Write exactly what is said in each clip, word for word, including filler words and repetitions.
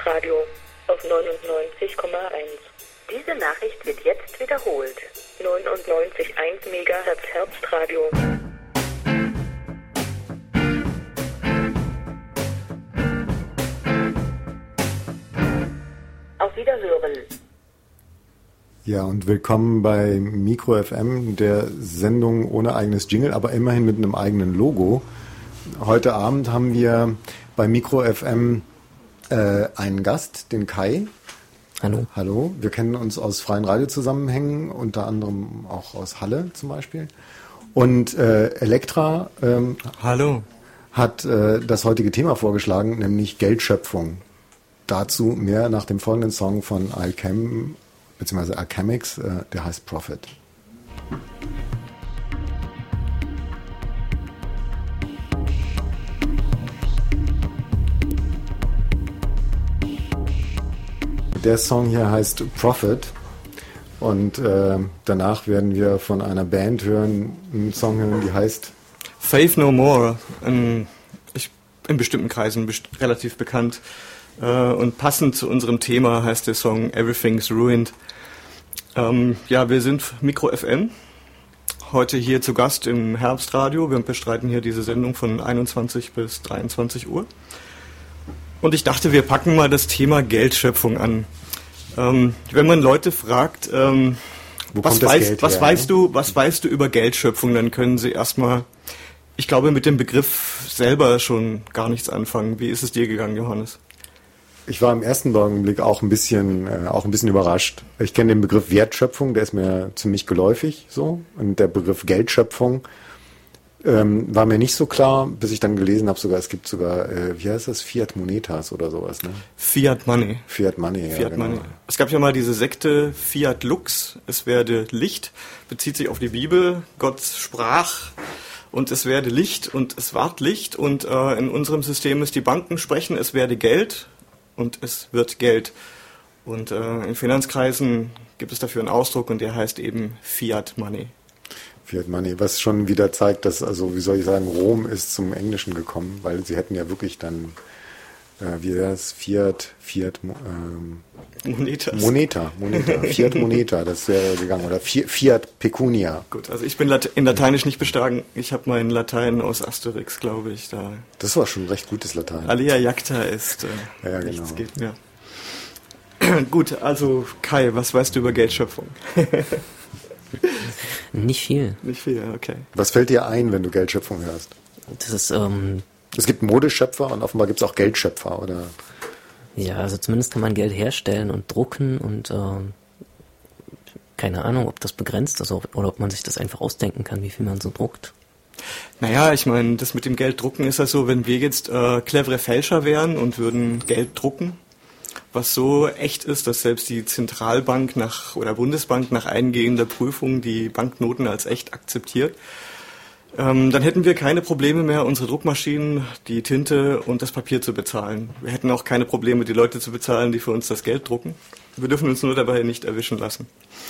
Herbstradio auf neunundneunzig Komma eins. Diese Nachricht wird jetzt wiederholt. neunundneunzig Komma eins Megahertz Herbstradio. Auf Wiederhören. Ja, und willkommen bei Mikro F M, der Sendung ohne eigenes Jingle, aber immerhin mit einem eigenen Logo. Heute Abend haben wir bei Mikro F M äh, einen Gast, den Kai. Hallo. Hallo. Wir kennen uns aus freien Radiozusammenhängen, unter anderem auch aus Halle zum Beispiel. Und äh, Elektra ähm, Hallo. hat äh, das heutige Thema vorgeschlagen, nämlich Geldschöpfung. Dazu mehr nach dem folgenden Song von Alchem, beziehungsweise Alchemix, äh, der heißt Profit. Der Song hier heißt Profit und äh, danach werden wir von einer Band hören, einen Song hören, die heißt Faith No More. In, ich, in bestimmten Kreisen best- relativ bekannt. Äh, und passend zu unserem Thema heißt der Song Everything's Ruined. Ähm, ja, wir sind Mikro F M. Heute hier zu Gast im Herbstradio. Wir bestreiten hier diese Sendung von einundzwanzig bis dreiundzwanzig Uhr. Und ich dachte, wir packen mal das Thema Geldschöpfung an. Ähm, wenn man Leute fragt, ähm, was, weißt, was, her, weißt ne? du, was weißt du über Geldschöpfung, dann können sie erstmal, ich glaube, mit dem Begriff selber schon gar nichts anfangen. Wie ist es dir gegangen, Johannes? Ich war im ersten Augenblick auch ein bisschen, äh, auch ein bisschen überrascht. Ich kenne den Begriff Wertschöpfung, der ist mir ziemlich geläufig, so. Und der Begriff Geldschöpfung ähm, war mir nicht so klar, bis ich dann gelesen habe, sogar es gibt sogar, äh, wie heißt das, Fiat Monetas oder sowas, ne? Fiat Money. Fiat Money, ja, Fiat genau. Money. Es gab ja mal diese Sekte Fiat Lux, es werde Licht, bezieht sich auf die Bibel, Gott sprach und es werde Licht und es ward Licht und äh, in unserem System ist die Banken sprechen, es werde Geld und es wird Geld. Und äh, in Finanzkreisen gibt es dafür einen Ausdruck und der heißt eben Fiat Money. Fiat Money, was schon wieder zeigt, dass, also wie soll ich sagen, Rom ist zum Englischen gekommen, weil sie hätten ja wirklich dann, äh, wie wäre es, Fiat, Fiat, ähm, Monetas. Moneta, Moneta, Fiat Moneta, das wäre gegangen, oder Fiat Pecunia. Gut, also ich bin in Lateinisch nicht bestärkt, ich habe mein Latein aus Asterix, glaube ich, da. Das war schon recht gutes Latein. Alia jacta ist, äh, ja, genau. Nichts geht mehr. Gut, also Kai, was weißt du über Geldschöpfung? Nicht viel. Nicht viel, okay. Was fällt dir ein, wenn du Geldschöpfung hörst? Das ist, ähm... Es gibt Modeschöpfer und offenbar gibt es auch Geldschöpfer, oder? Ja, also zumindest kann man Geld herstellen und drucken und, ähm... keine Ahnung, ob das begrenzt ist oder ob man sich das einfach ausdenken kann, wie viel man so druckt. Naja, ich meine, das mit dem Gelddrucken ist ja so, wenn wir jetzt äh, clevere Fälscher wären und würden Geld drucken, was so echt ist, dass selbst die Zentralbank nach oder Bundesbank nach eingehender Prüfung die Banknoten als echt akzeptiert, ähm, dann hätten wir keine Probleme mehr, unsere Druckmaschinen, die Tinte und das Papier zu bezahlen. Wir hätten auch keine Probleme, die Leute zu bezahlen, die für uns das Geld drucken. Wir dürfen uns nur dabei nicht erwischen lassen.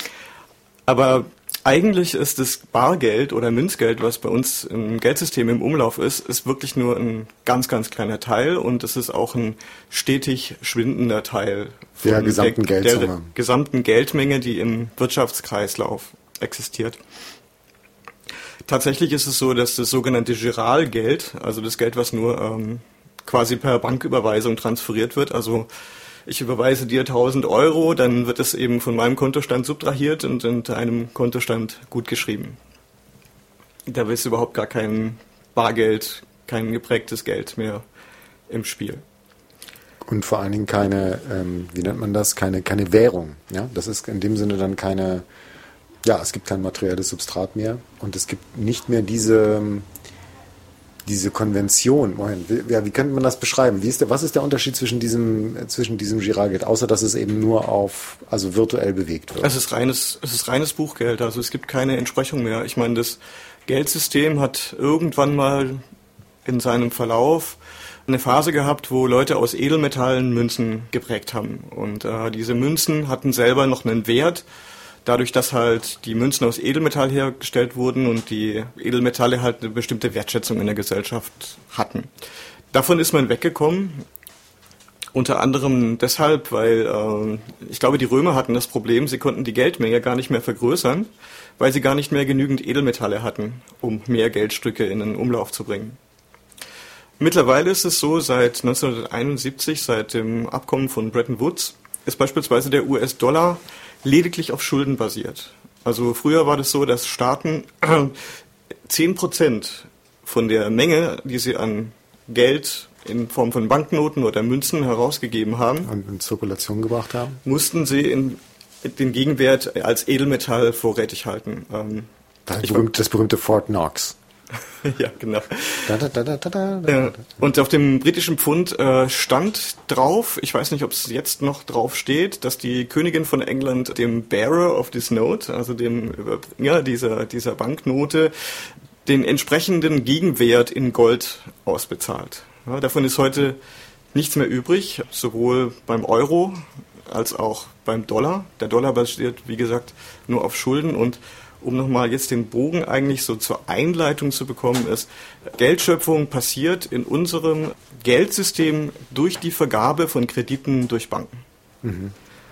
Aber eigentlich ist das Bargeld oder Münzgeld, was bei uns im Geldsystem im Umlauf ist, ist wirklich nur ein ganz, ganz kleiner Teil und es ist auch ein stetig schwindender Teil von der gesamten der, Geldsumme. der gesamten Geldmenge, die im Wirtschaftskreislauf existiert. Tatsächlich ist es so, dass das sogenannte Giralgeld, also das Geld, was nur ähm, quasi per Banküberweisung transferiert wird, also ich überweise dir tausend Euro, dann wird es eben von meinem Kontostand subtrahiert und in deinem Kontostand gut geschrieben. Da ist überhaupt gar kein Bargeld, kein geprägtes Geld mehr im Spiel. Und vor allen Dingen keine, ähm, wie nennt man das, keine, keine Währung. Ja? Das ist in dem Sinne dann keine, ja, es gibt kein materielles Substrat mehr und es gibt nicht mehr diese... Diese Konvention, Moment, wie, ja, wie könnte man das beschreiben? Wie ist der, was ist der Unterschied zwischen diesem, zwischen diesem Giralgeld, außer dass es eben nur auf, also virtuell bewegt wird? Es ist reines, es ist reines Buchgeld, also es gibt keine Entsprechung mehr. Ich meine, das Geldsystem hat irgendwann mal in seinem Verlauf eine Phase gehabt, wo Leute aus Edelmetallen Münzen geprägt haben. Und äh, diese Münzen hatten selber noch einen Wert. Dadurch, dass halt die Münzen aus Edelmetall hergestellt wurden und die Edelmetalle halt eine bestimmte Wertschätzung in der Gesellschaft hatten. Davon ist man weggekommen Unter anderem deshalb, weil äh, ich glaube, die Römer hatten das Problem, sie konnten die Geldmenge gar nicht mehr vergrößern, weil sie gar nicht mehr genügend Edelmetalle hatten, um mehr Geldstücke in den Umlauf zu bringen. Mittlerweile ist es so, seit neunzehnhunderteinundsiebzig, seit dem Abkommen von Bretton Woods, ist beispielsweise der U S-Dollar lediglich auf Schulden basiert. Also früher war das so, dass Staaten zehn Prozent von der Menge, die sie an Geld in Form von Banknoten oder Münzen herausgegeben haben, und in Zirkulation gebracht haben, mussten sie in den Gegenwert als Edelmetall vorrätig halten. Ähm, das, berühmt, das berühmte Fort Knox. Ja, genau. Da, da, da, da, da, da, da. Ja. Und auf dem britischen Pfund äh, stand drauf, ich weiß nicht, ob es jetzt noch drauf steht, dass die Königin von England dem Bearer of this Note, also dem Überbringer dieser, dieser Banknote, den entsprechenden Gegenwert in Gold ausbezahlt. Ja, davon ist heute nichts mehr übrig, sowohl beim Euro als auch beim Dollar. Der Dollar basiert, wie gesagt, nur auf Schulden. Und um nochmal jetzt den Bogen eigentlich so zur Einleitung zu bekommen, ist, Geldschöpfung passiert in unserem Geldsystem durch die Vergabe von Krediten durch Banken. Mhm.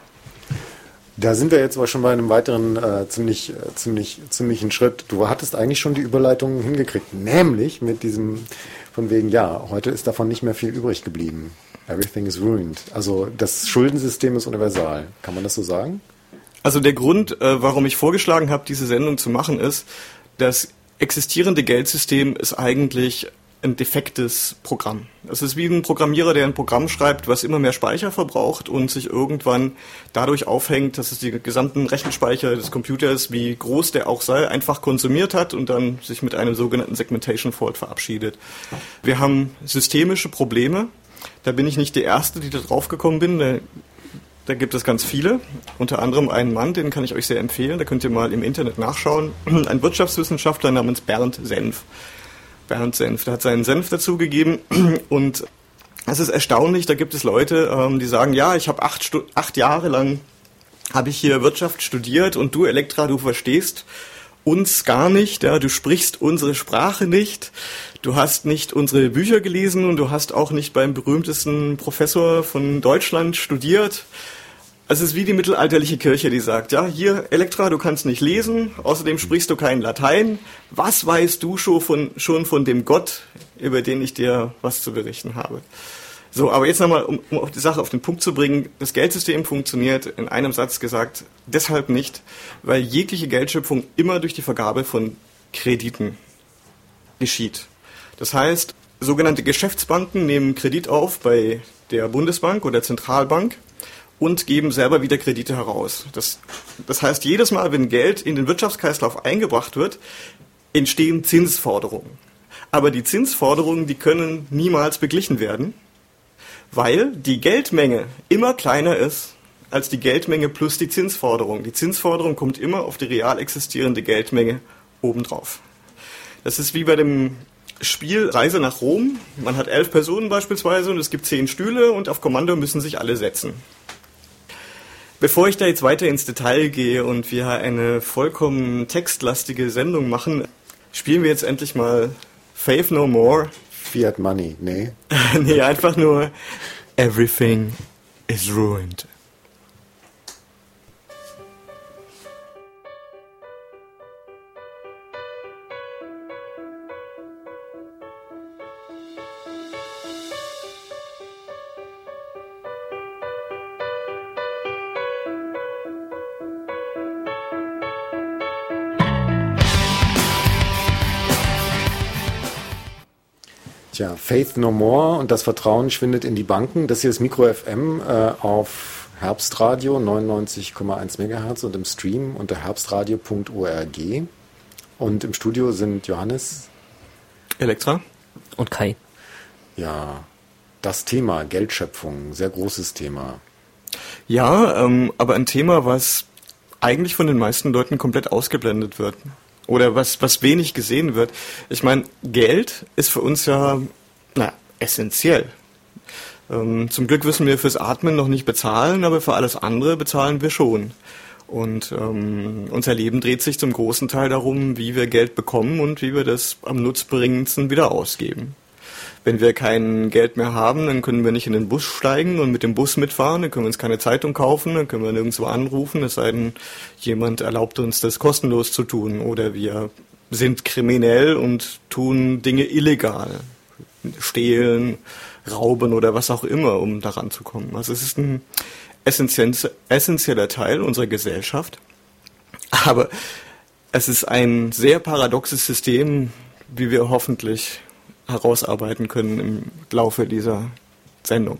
Da sind wir jetzt aber schon bei einem weiteren äh, ziemlich, äh, ziemlich, ziemlichen Schritt. Du hattest eigentlich schon die Überleitung hingekriegt, nämlich mit diesem, von wegen, ja, heute ist davon nicht mehr viel übrig geblieben. Everything is ruined. Also das Schuldensystem ist universal. Kann man das so sagen? Also der Grund, äh, warum ich vorgeschlagen habe, diese Sendung zu machen, ist, das existierende Geldsystem ist eigentlich ein defektes Programm. Es ist wie ein Programmierer, der ein Programm schreibt, was immer mehr Speicher verbraucht und sich irgendwann dadurch aufhängt, dass es die gesamten Rechenspeicher des Computers, wie groß der auch sei, einfach konsumiert hat und dann sich mit einem sogenannten Segmentation Fault verabschiedet. Wir haben systemische Probleme. Da bin ich nicht die Erste, die da drauf gekommen bin. Da, da gibt es ganz viele. Unter anderem einen Mann, den kann ich euch sehr empfehlen. Da könnt ihr mal im Internet nachschauen. Ein Wirtschaftswissenschaftler namens Bernd Senf. Bernd Senf, der hat seinen Senf dazugegeben. Und es ist erstaunlich, da gibt es Leute, die sagen, ja, ich habe acht, Stu- acht Jahre lang habe ich hier Wirtschaft studiert und du, Elektra, du verstehst uns gar nicht, ja, du sprichst unsere Sprache nicht, du hast nicht unsere Bücher gelesen und du hast auch nicht beim berühmtesten Professor von Deutschland studiert. Es ist wie die mittelalterliche Kirche, die sagt, ja, hier, Elektra, du kannst nicht lesen, außerdem sprichst du kein Latein. Was weißt du schon von, schon von dem Gott, über den ich dir was zu berichten habe? So, aber jetzt nochmal, um, um auf die Sache auf den Punkt zu bringen, das Geldsystem funktioniert, in einem Satz gesagt, deshalb nicht, weil jegliche Geldschöpfung immer durch die Vergabe von Krediten geschieht. Das heißt, sogenannte Geschäftsbanken nehmen Kredit auf bei der Bundesbank oder Zentralbank und geben selber wieder Kredite heraus. Das, das heißt, jedes Mal, wenn Geld in den Wirtschaftskreislauf eingebracht wird, entstehen Zinsforderungen. Aber die Zinsforderungen, die können niemals beglichen werden, weil die Geldmenge immer kleiner ist als die Geldmenge plus die Zinsforderung. Die Zinsforderung kommt immer auf die real existierende Geldmenge obendrauf. Das ist wie bei dem Spiel Reise nach Rom. Man hat elf Personen beispielsweise und es gibt zehn Stühle und auf Kommando müssen sich alle setzen. Bevor ich da jetzt weiter ins Detail gehe und wir eine vollkommen textlastige Sendung machen, spielen wir jetzt endlich mal Faith No More. Fiat Money, nee. Nee, einfach nur Everything is ruined. Tja, Faith No More und das Vertrauen schwindet in die Banken. Das hier ist Mikro F M äh, auf Herbstradio neunundneunzig Komma eins Megahertz und im Stream unter herbstradio punkt org. Und im Studio sind Johannes, Elektra und Kai. Ja, das Thema Geldschöpfung, sehr großes Thema. Ja, ähm, aber ein Thema, was eigentlich von den meisten Leuten komplett ausgeblendet wird. Oder was, was wenig gesehen wird. Ich meine, Geld ist für uns ja na, essentiell. Ähm, zum Glück müssen wir fürs Atmen noch nicht bezahlen, aber für alles andere bezahlen wir schon. Und ähm, unser Leben dreht sich zum großen Teil darum, wie wir Geld bekommen und wie wir das am nutzbringendsten wieder ausgeben. wenn wir kein Geld mehr haben, dann können wir nicht in den Bus steigen und mit dem Bus mitfahren, dann können wir uns keine Zeitung kaufen, dann können wir nirgendwo anrufen, es sei denn, jemand erlaubt uns das kostenlos zu tun oder wir sind kriminell und tun Dinge illegal, stehlen, rauben oder was auch immer, um daran zu kommen. Also es ist ein essentieller Teil unserer Gesellschaft, aber es ist ein sehr paradoxes System, wie wir hoffentlich herausarbeiten können im Laufe dieser Sendung.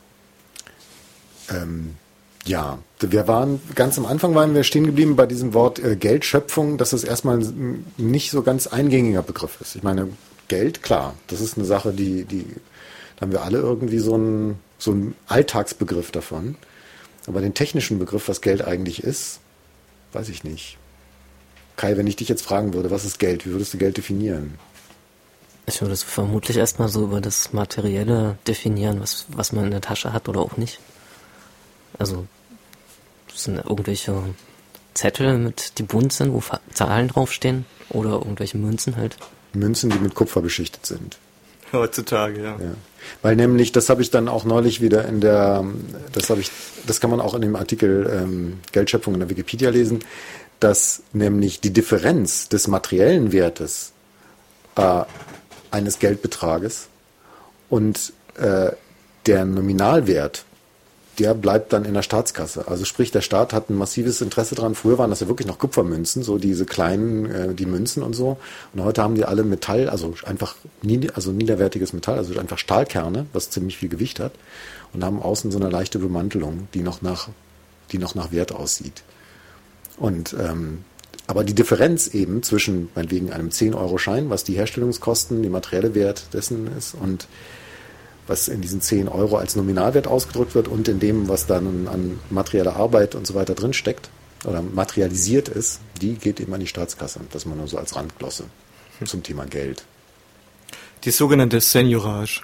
Ähm, ja, wir waren, ganz am Anfang waren wir stehen geblieben bei diesem Wort äh, Geldschöpfung, dass es erstmal ein nicht so ganz eingängiger Begriff ist. Ich meine, Geld, klar, das ist eine Sache, die, die, da haben wir alle irgendwie so einen, so einen Alltagsbegriff davon. Aber den technischen Begriff, was Geld eigentlich ist, weiß ich nicht. Kai, wenn ich dich jetzt fragen würde, was ist Geld, wie würdest du Geld definieren? Ich würde es vermutlich erstmal so über das Materielle definieren, was, was man in der Tasche hat oder auch nicht. Also, das sind irgendwelche Zettel, mit, die bunt sind, wo Zahlen draufstehen, oder irgendwelche Münzen halt. Münzen, die mit Kupfer beschichtet sind. Heutzutage, ja. ja. Weil nämlich, das habe ich dann auch neulich wieder in der, das habe ich, das kann man auch in dem Artikel ähm, Geldschöpfung in der Wikipedia lesen, dass nämlich die Differenz des materiellen Wertes äh, eines Geldbetrages und äh, der Nominalwert, der bleibt dann in der Staatskasse. Also sprich, der Staat hat ein massives Interesse dran. Früher waren das ja wirklich noch Kupfermünzen, so diese kleinen, äh, die Münzen und so. Und heute haben die alle Metall, also einfach nie, also niederwertiges Metall, also einfach Stahlkerne, was ziemlich viel Gewicht hat, und haben außen so eine leichte Bemantelung, die noch nach, die noch nach Wert aussieht. Und ähm, aber die Differenz eben zwischen meinetwegen einem zehn-Euro-Schein, was die Herstellungskosten, die materielle Wert dessen ist, und was in diesen zehn Euro als Nominalwert ausgedrückt wird und in dem, was dann an materieller Arbeit und so weiter drin steckt oder materialisiert ist, die geht eben an die Staatskasse. Das mal nur so als Randglosse zum Thema Geld. Die sogenannte Seigneurage.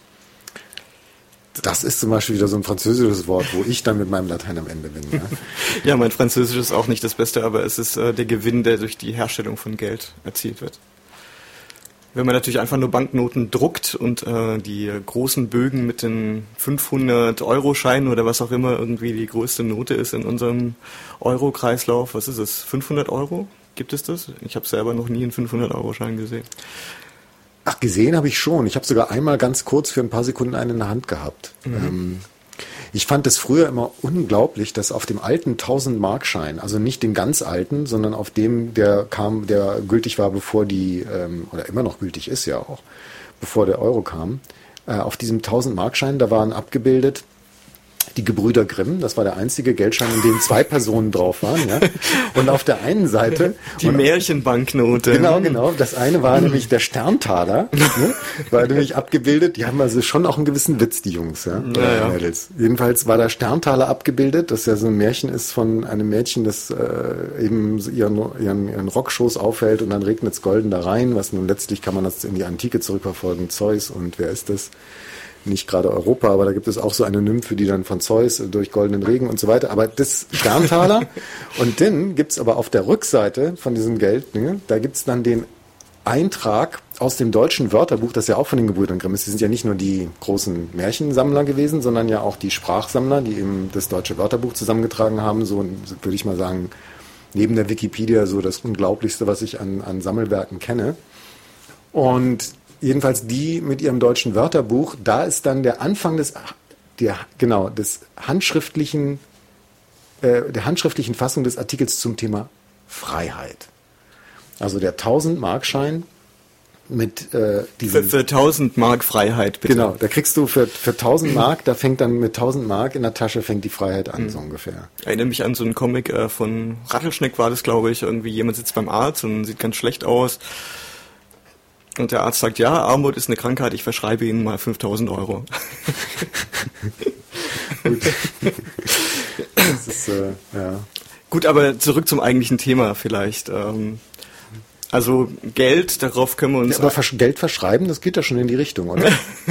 Das ist zum Beispiel wieder so ein französisches Wort, wo ich dann mit meinem Latein am Ende bin. Ja, ja, mein Französisch ist auch nicht das Beste, aber es ist äh, der Gewinn, der durch die Herstellung von Geld erzielt wird. Wenn man natürlich einfach nur Banknoten druckt und äh, die großen Bögen mit den fünfhundert-Euro-Scheinen oder was auch immer irgendwie die größte Note ist in unserem Euro-Kreislauf, was ist es, fünfhundert Euro? Gibt es das? Ich habe selber noch nie einen fünfhundert-Euro-Schein gesehen. Ach, gesehen habe ich schon. Ich habe sogar einmal ganz kurz für ein paar Sekunden einen in der Hand gehabt. Mhm. Ähm, ich fand es früher immer unglaublich, dass auf dem alten tausend-Mark-Schein, also nicht den ganz alten, sondern auf dem, der kam, der gültig war, bevor die, ähm, oder immer noch gültig ist ja auch, bevor der Euro kam, äh, auf diesem tausend-Mark-Schein, da waren abgebildet die Gebrüder Grimm, das war der einzige Geldschein, in dem zwei Personen drauf waren. Ja? Und auf der einen Seite... Die Märchenbanknote. Genau, genau. Das eine war nämlich der Sterntaler, ne? War nämlich abgebildet. Die haben also schon auch einen gewissen Witz, die Jungs. Ja? Ja, ja. Mädels. Jedenfalls war der Sterntaler abgebildet, das ja so ein Märchen ist von einem Mädchen, das äh, eben ihren, ihren, ihren Rockschoß aufhält und dann regnet es golden da rein, was nun letztlich kann man das in die Antike zurückverfolgen. Zeus und wer ist das? Nicht gerade Europa, aber da gibt es auch so eine Nymphe, die dann von Zeus durch goldenen Regen und so weiter. Aber das Sterntaler. Und dann gibt's aber auf der Rückseite von diesem Geld, ne, da gibt's dann den Eintrag aus dem deutschen Wörterbuch, das ja auch von den Gebrüdern Grimm ist. Die sind ja nicht nur die großen Märchensammler gewesen, sondern ja auch die Sprachsammler, die eben das deutsche Wörterbuch zusammengetragen haben. So würde ich mal sagen, neben der Wikipedia so das Unglaublichste, was ich an, an Sammelwerken kenne. Und jedenfalls die mit ihrem deutschen Wörterbuch, da ist dann der Anfang des, der, genau, des handschriftlichen, äh, der handschriftlichen Fassung des Artikels zum Thema Freiheit. Also der tausend-Mark-Schein mit äh, diesem... Für, für tausend Mark Freiheit, bitte. Genau, da kriegst du für, für tausend Mark, da fängt dann mit tausend Mark in der Tasche fängt die Freiheit an, mhm. so ungefähr. Ich erinnere mich an so einen Comic äh, von Rattelschneck war das, glaube ich, irgendwie jemand sitzt beim Arzt und sieht ganz schlecht aus. Und der Arzt sagt, ja, Armut ist eine Krankheit, ich verschreibe Ihnen mal fünftausend Euro. Gut. Das ist, äh, ja. Gut, aber zurück zum eigentlichen Thema vielleicht. Ähm, also Geld, darauf können wir uns... Ja, aber Versch- Geld verschreiben, das geht ja schon in die Richtung, oder?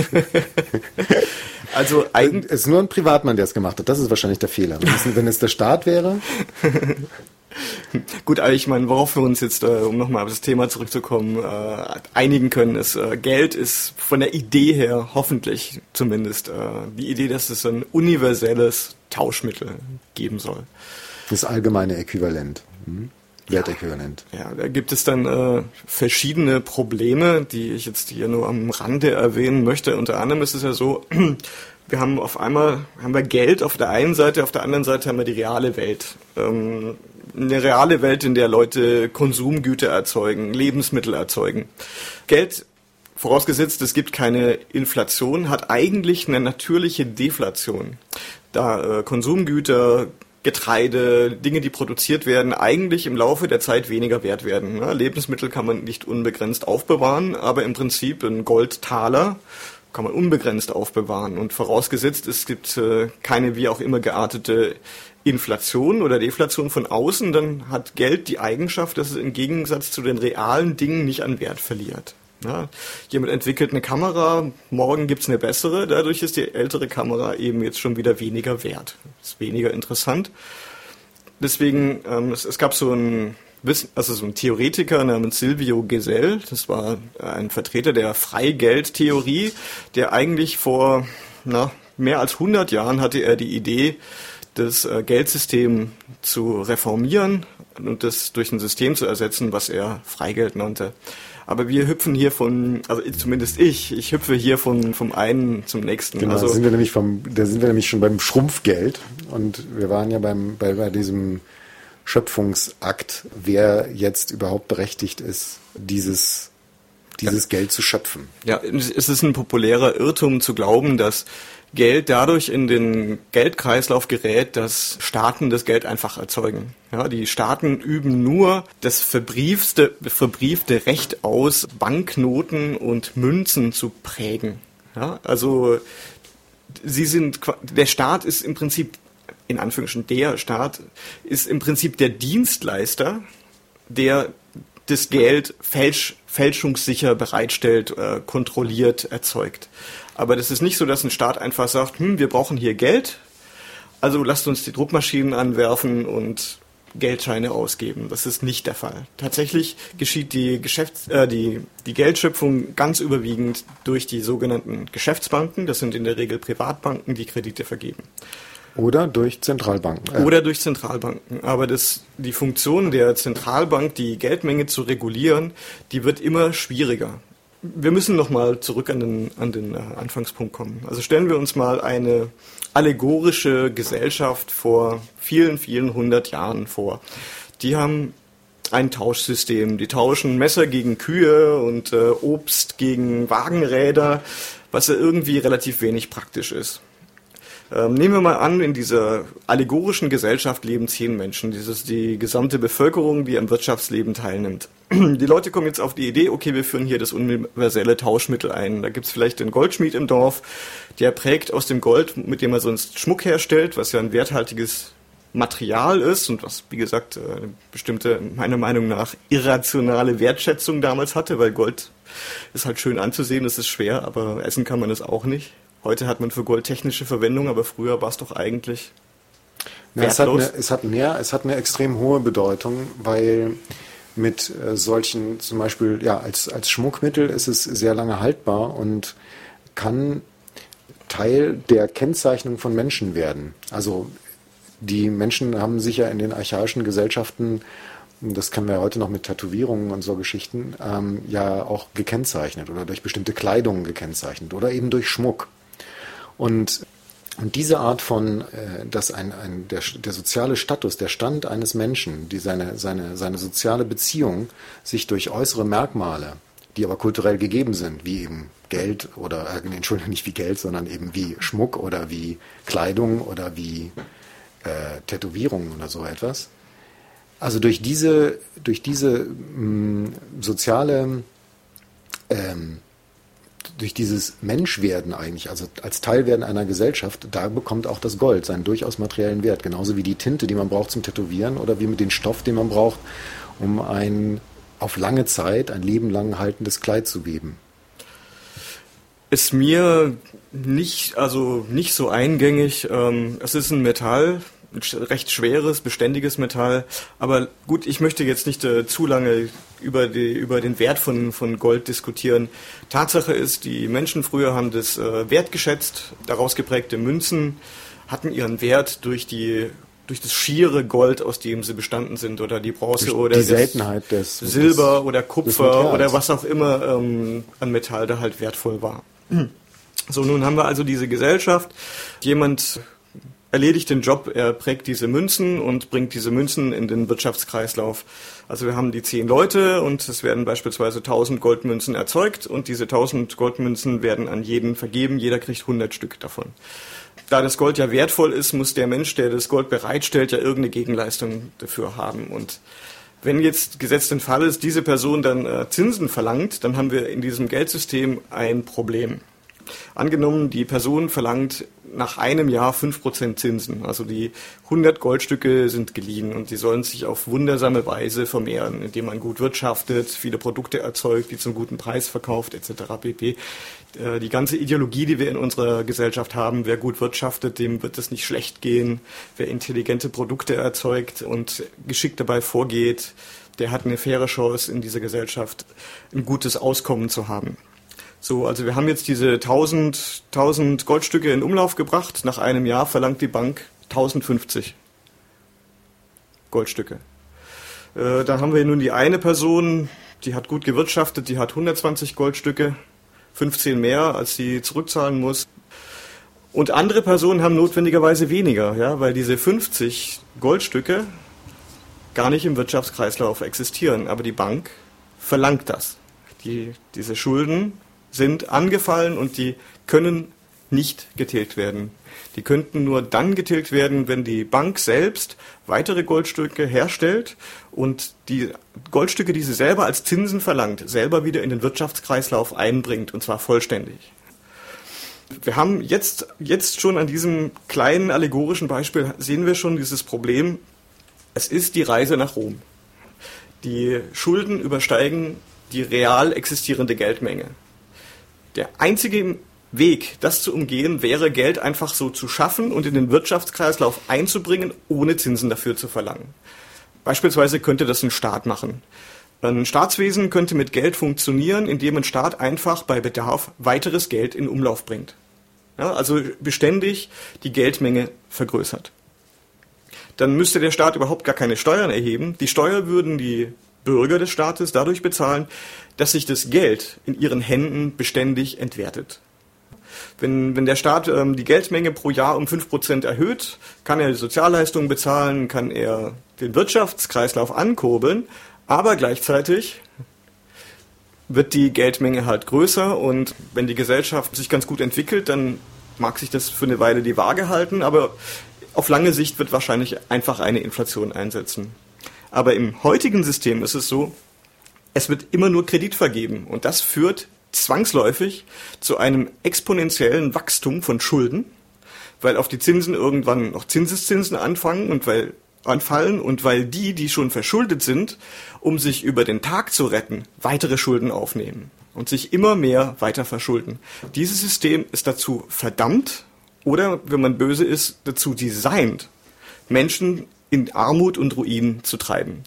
Also eigentlich... Es ist nur ein Privatmann, der es gemacht hat. Das ist wahrscheinlich der Fehler. Wenn es, wenn es der Staat wäre... Gut, aber ich meine, worauf wir uns jetzt, äh, um nochmal auf das Thema zurückzukommen, äh, einigen können, ist, äh, Geld ist von der Idee her, hoffentlich zumindest, äh, die Idee, dass es ein universelles Tauschmittel geben soll. Das allgemeine Äquivalent. Hm? Wertäquivalent. Ja, da gibt es dann äh, verschiedene Probleme, die ich jetzt hier nur am Rande erwähnen möchte. Unter anderem ist es ja so, wir haben auf einmal haben wir Geld auf der einen Seite, auf der anderen Seite haben wir die reale Welt. Ähm, eine reale Welt, in der Leute Konsumgüter erzeugen, Lebensmittel erzeugen. Geld, vorausgesetzt, es gibt keine Inflation, hat eigentlich eine natürliche Deflation. Da äh, Konsumgüter, Getreide, Dinge, die produziert werden, eigentlich im Laufe der Zeit weniger wert werden. Ja, Lebensmittel kann man nicht unbegrenzt aufbewahren, aber im Prinzip ein Goldtaler kann man unbegrenzt aufbewahren. Und vorausgesetzt, es gibt äh, keine wie auch immer geartete Inflation oder Deflation von außen, dann hat Geld die Eigenschaft, dass es im Gegensatz zu den realen Dingen nicht an Wert verliert. Ja, jemand entwickelt eine Kamera, morgen gibt's eine bessere, dadurch ist die ältere Kamera eben jetzt schon wieder weniger wert. Ist weniger interessant. Deswegen, ähm, es, es gab so einen, also so einen Theoretiker namens Silvio Gesell, das war ein Vertreter der Freigeldtheorie, der eigentlich vor na, mehr als hundert Jahren hatte er die Idee, das äh, Geldsystem zu reformieren und das durch ein System zu ersetzen, was er Freigeld nannte. Aber wir hüpfen hier von, also zumindest ich, ich hüpfe hier von vom einen zum nächsten. Genau, also, da sind wir nämlich vom, da sind wir nämlich schon beim Schrumpfgeld und wir waren ja beim bei, bei diesem Schöpfungsakt, wer jetzt überhaupt berechtigt ist, dieses dieses ja. Geld zu schöpfen. Ja, es ist ein populärer Irrtum zu glauben, dass Geld dadurch in den Geldkreislauf gerät, dass Staaten das Geld einfach erzeugen. Ja, die Staaten üben nur das verbriefte, verbriefte Recht aus, Banknoten und Münzen zu prägen. Ja, also sie sind, der Staat ist im Prinzip, in Anführungsstrichen der Staat, ist im Prinzip der Dienstleister, der das Geld fälsch, fälschungssicher bereitstellt, äh, kontrolliert, erzeugt. Aber das ist nicht so, dass ein Staat einfach sagt, hm, wir brauchen hier Geld, also lasst uns die Druckmaschinen anwerfen und Geldscheine ausgeben. Das ist nicht der Fall. Tatsächlich geschieht die, Geschäfts-, äh, die, die Geldschöpfung ganz überwiegend durch die sogenannten Geschäftsbanken. Das sind in der Regel Privatbanken, die Kredite vergeben. Oder durch Zentralbanken. Äh. Oder durch Zentralbanken. Aber das, die Funktion der Zentralbank, die Geldmenge zu regulieren, die wird immer schwieriger. Wir müssen nochmal zurück an den, an den äh, Anfangspunkt kommen. Also stellen wir uns mal eine allegorische Gesellschaft vor vielen, vielen hundert Jahren vor. Die haben ein Tauschsystem. Die tauschen Messer gegen Kühe und äh, Obst gegen Wagenräder, was ja irgendwie relativ wenig praktisch ist. Ähm, nehmen wir mal an, in dieser allegorischen Gesellschaft leben zehn Menschen. Das ist die gesamte Bevölkerung, die am Wirtschaftsleben teilnimmt. Die Leute kommen jetzt auf die Idee, okay, wir führen hier das universelle Tauschmittel ein. Da gibt es vielleicht den Goldschmied im Dorf, der prägt aus dem Gold, mit dem er sonst Schmuck herstellt, was ja ein werthaltiges Material ist und was, wie gesagt, eine bestimmte, meiner Meinung nach, irrationale Wertschätzung damals hatte, weil Gold ist halt schön anzusehen, es ist schwer, aber essen kann man es auch nicht. Heute hat man für Gold technische Verwendung, aber früher war es doch eigentlich ja, es, hat eine, es hat mehr, es hat eine extrem hohe Bedeutung, weil mit äh, solchen, zum Beispiel, ja, als, als Schmuckmittel ist es sehr lange haltbar und kann Teil der Kennzeichnung von Menschen werden. Also die Menschen haben sich ja in den archaischen Gesellschaften, das kennen wir heute noch mit Tätowierungen und so Geschichten, ähm, ja auch gekennzeichnet oder durch bestimmte Kleidung gekennzeichnet oder eben durch Schmuck. Und, und diese Art von, äh, dass ein, ein, der, der soziale Status, der Stand eines Menschen, die seine, seine, seine soziale Beziehung sich durch äußere Merkmale, die aber kulturell gegeben sind, wie eben Geld oder, äh, Entschuldigung, nicht wie Geld, sondern eben wie Schmuck oder wie Kleidung oder wie äh, Tätowierungen oder so etwas. Also durch diese, durch diese mh, soziale ähm, durch dieses Menschwerden eigentlich, also als Teilwerden einer Gesellschaft, da bekommt auch das Gold seinen durchaus materiellen Wert. Genauso wie die Tinte, die man braucht zum Tätowieren oder wie mit dem Stoff, den man braucht, um ein auf lange Zeit, ein Leben lang haltendes Kleid zu weben. Ist mir nicht, also nicht so eingängig. Ähm, es ist ein Metall, ein recht schweres, beständiges Metall. Aber gut, ich möchte jetzt nicht äh, zu lange über, die, über den Wert von, von Gold diskutieren. Tatsache ist, die Menschen früher haben das äh, wertgeschätzt. Daraus geprägte Münzen hatten ihren Wert durch die durch das schiere Gold, aus dem sie bestanden sind, oder die Bronze durch oder die das Seltenheit des Silber des, oder Kupfer oder was auch immer ähm, an Metall da halt wertvoll war. So, nun haben wir also diese Gesellschaft. Jemand erledigt den Job, er prägt diese Münzen und bringt diese Münzen in den Wirtschaftskreislauf. Also wir haben die zehn Leute und es werden beispielsweise tausend Goldmünzen erzeugt und diese tausend Goldmünzen werden an jeden vergeben, jeder kriegt hundert Stück davon. Da das Gold ja wertvoll ist, muss der Mensch, der das Gold bereitstellt, ja irgendeine Gegenleistung dafür haben. Und wenn jetzt gesetzt den Fall ist, diese Person dann äh, Zinsen verlangt, dann haben wir in diesem Geldsystem ein Problem. Angenommen, die Person verlangt nach einem Jahr fünf Prozent Zinsen. Also die hundert Goldstücke sind geliehen und die sollen sich auf wundersame Weise vermehren, indem man gut wirtschaftet, viele Produkte erzeugt, die zum guten Preis verkauft, et cetera pp. Die ganze Ideologie, die wir in unserer Gesellschaft haben, wer gut wirtschaftet, dem wird es nicht schlecht gehen. Wer intelligente Produkte erzeugt und geschickt dabei vorgeht, der hat eine faire Chance in dieser Gesellschaft, ein gutes Auskommen zu haben. So, also wir haben jetzt diese tausend, tausend Goldstücke in Umlauf gebracht. Nach einem Jahr verlangt die Bank tausendfünfzig Goldstücke. Äh, dann haben wir nun die eine Person, die hat gut gewirtschaftet, die hat hundertzwanzig Goldstücke, fünfzehn mehr, als sie zurückzahlen muss. Und andere Personen haben notwendigerweise weniger, ja, weil diese fünfzig Goldstücke gar nicht im Wirtschaftskreislauf existieren. Aber die Bank verlangt das. Die, diese Schulden sind angefallen und die können nicht getilgt werden. Die könnten nur dann getilgt werden, wenn die Bank selbst weitere Goldstücke herstellt und die Goldstücke, die sie selber als Zinsen verlangt, selber wieder in den Wirtschaftskreislauf einbringt, und zwar vollständig. Wir haben jetzt, jetzt schon an diesem kleinen allegorischen Beispiel, sehen wir schon dieses Problem, es ist die Reise nach Rom. Die Schulden übersteigen die real existierende Geldmenge. Der einzige Weg, das zu umgehen, wäre, Geld einfach so zu schaffen und in den Wirtschaftskreislauf einzubringen, ohne Zinsen dafür zu verlangen. Beispielsweise könnte das ein Staat machen. Ein Staatswesen könnte mit Geld funktionieren, indem ein Staat einfach bei Bedarf weiteres Geld in Umlauf bringt. Ja, also beständig die Geldmenge vergrößert. Dann müsste der Staat überhaupt gar keine Steuern erheben. Die Steuer würden die Bürger des Staates dadurch bezahlen, dass sich das Geld in ihren Händen beständig entwertet. Wenn, wenn der Staat ähm, die Geldmenge pro Jahr um fünf Prozent erhöht, kann er die Sozialleistungen bezahlen, kann er den Wirtschaftskreislauf ankurbeln, aber gleichzeitig wird die Geldmenge halt größer und wenn die Gesellschaft sich ganz gut entwickelt, dann mag sich das für eine Weile die Waage halten, aber auf lange Sicht wird wahrscheinlich einfach eine Inflation einsetzen. Aber im heutigen System ist es so, es wird immer nur Kredit vergeben und das führt zwangsläufig zu einem exponentiellen Wachstum von Schulden, weil auf die Zinsen irgendwann noch Zinseszinsen anfangen und weil anfallen und weil die, die schon verschuldet sind, um sich über den Tag zu retten, weitere Schulden aufnehmen und sich immer mehr weiter verschulden. Dieses System ist dazu verdammt oder, wenn man böse ist, dazu designt, Menschen in Armut und Ruin zu treiben.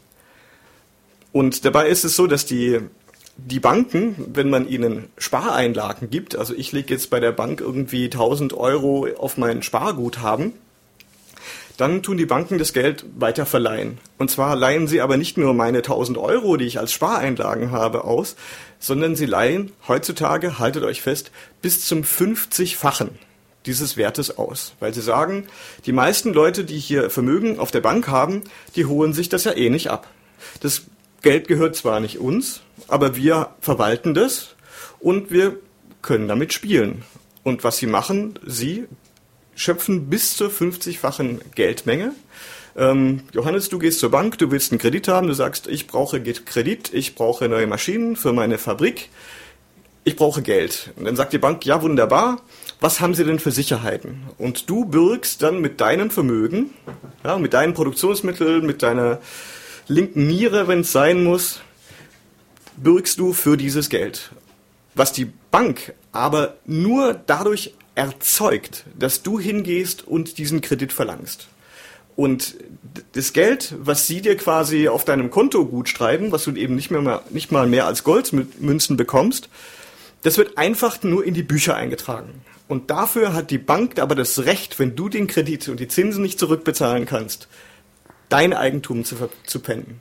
Und dabei ist es so, dass die, die Banken, wenn man ihnen Spareinlagen gibt, also ich lege jetzt bei der Bank irgendwie tausend Euro auf mein Sparguthaben, dann tun die Banken das Geld weiter verleihen. Und zwar leihen sie aber nicht nur meine tausend Euro, die ich als Spareinlagen habe, aus, sondern sie leihen heutzutage, haltet euch fest, bis zum fünfzigfachen dieses Wertes aus. Weil sie sagen, die meisten Leute, die hier Vermögen auf der Bank haben, die holen sich das ja eh nicht ab. Das Geld gehört zwar nicht uns, aber wir verwalten das und wir können damit spielen. Und was sie machen, sie schöpfen bis zur fünfzigfachen Geldmenge. Ähm, Johannes, du gehst zur Bank, du willst einen Kredit haben, du sagst, ich brauche Kredit, ich brauche neue Maschinen für meine Fabrik, ich brauche Geld. Und dann sagt die Bank, ja wunderbar, was haben Sie denn für Sicherheiten? Und du bürgst dann mit deinem Vermögen, ja, mit deinen Produktionsmitteln, mit deiner linken Niere, wenn es sein muss, bürgst du für dieses Geld. Was die Bank aber nur dadurch erzeugt, dass du hingehst und diesen Kredit verlangst. Und das Geld, was sie dir quasi auf deinem Konto gut schreiben, was du eben nicht mehr, mehr nicht mal mehr als Goldmünzen bekommst, das wird einfach nur in die Bücher eingetragen. Und dafür hat die Bank aber das Recht, wenn du den Kredit und die Zinsen nicht zurückbezahlen kannst, dein Eigentum zu, zu pennen.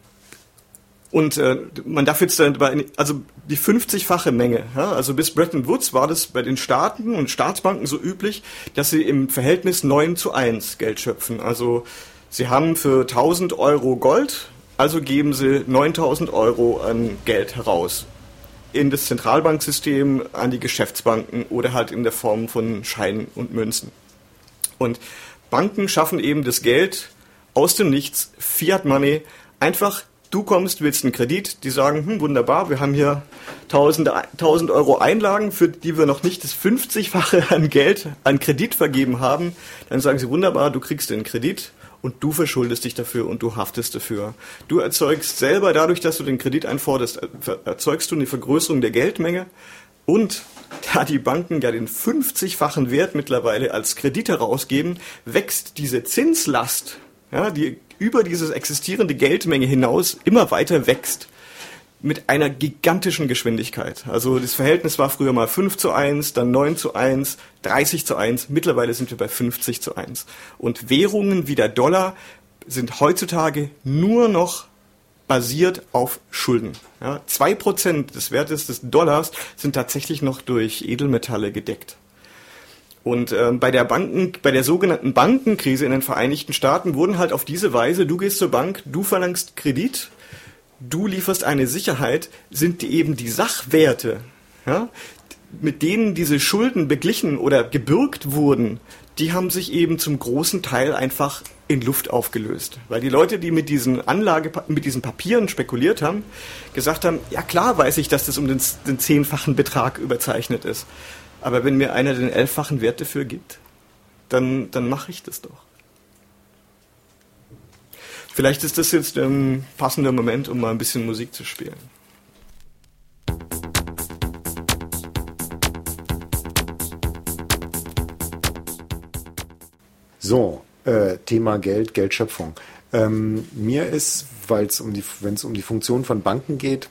Und äh, man darf jetzt dann, also die fünfzigfache Menge, ja, also bis Bretton Woods war das bei den Staaten und Staatsbanken so üblich, dass sie im Verhältnis neun zu eins Geld schöpfen. Also sie haben für tausend Euro Gold, also geben sie neuntausend Euro an Geld heraus. In das Zentralbanksystem, an die Geschäftsbanken oder halt in der Form von Scheinen und Münzen. Und Banken schaffen eben das Geld aus dem Nichts, Fiat Money, einfach. Du kommst, willst einen Kredit, die sagen, hm, wunderbar, wir haben hier tausend Euro Einlagen, für die wir noch nicht das fünfzigfache an Geld, an Kredit vergeben haben. Dann sagen sie, wunderbar, du kriegst den Kredit und du verschuldest dich dafür und du haftest dafür. Du erzeugst selber, dadurch, dass du den Kredit einforderst, erzeugst du eine Vergrößerung der Geldmenge. Und da die Banken ja den fünfzigfachen Wert mittlerweile als Kredit herausgeben, wächst diese Zinslast, ja, die über diese existierende Geldmenge hinaus immer weiter wächst mit einer gigantischen Geschwindigkeit. Also das Verhältnis war früher mal fünf zu eins, dann neun zu eins, dreißig zu eins, mittlerweile sind wir bei fünfzig zu eins. Und Währungen wie der Dollar sind heutzutage nur noch basiert auf Schulden. Ja, zwei Prozent des Wertes des Dollars sind tatsächlich noch durch Edelmetalle gedeckt. Und äh, bei der Banken, bei der sogenannten Bankenkrise in den Vereinigten Staaten wurden halt auf diese Weise, du gehst zur Bank, du verlangst Kredit, du lieferst eine Sicherheit, sind die eben die Sachwerte, ja, mit denen diese Schulden beglichen oder gebürgt wurden, die haben sich eben zum großen Teil einfach in Luft aufgelöst. Weil die Leute, die mit diesen Anlage, mit diesen Papieren spekuliert haben, gesagt haben, ja klar weiß ich, dass das um den, den zehnfachen Betrag überzeichnet ist. Aber wenn mir einer den elffachen Wert dafür gibt, dann, dann mache ich das doch. Vielleicht ist das jetzt ein passender Moment, um mal ein bisschen Musik zu spielen. So, äh, Thema Geld, Geldschöpfung. Ähm, mir ist, weil es um die, wenn es um die Funktion von Banken geht,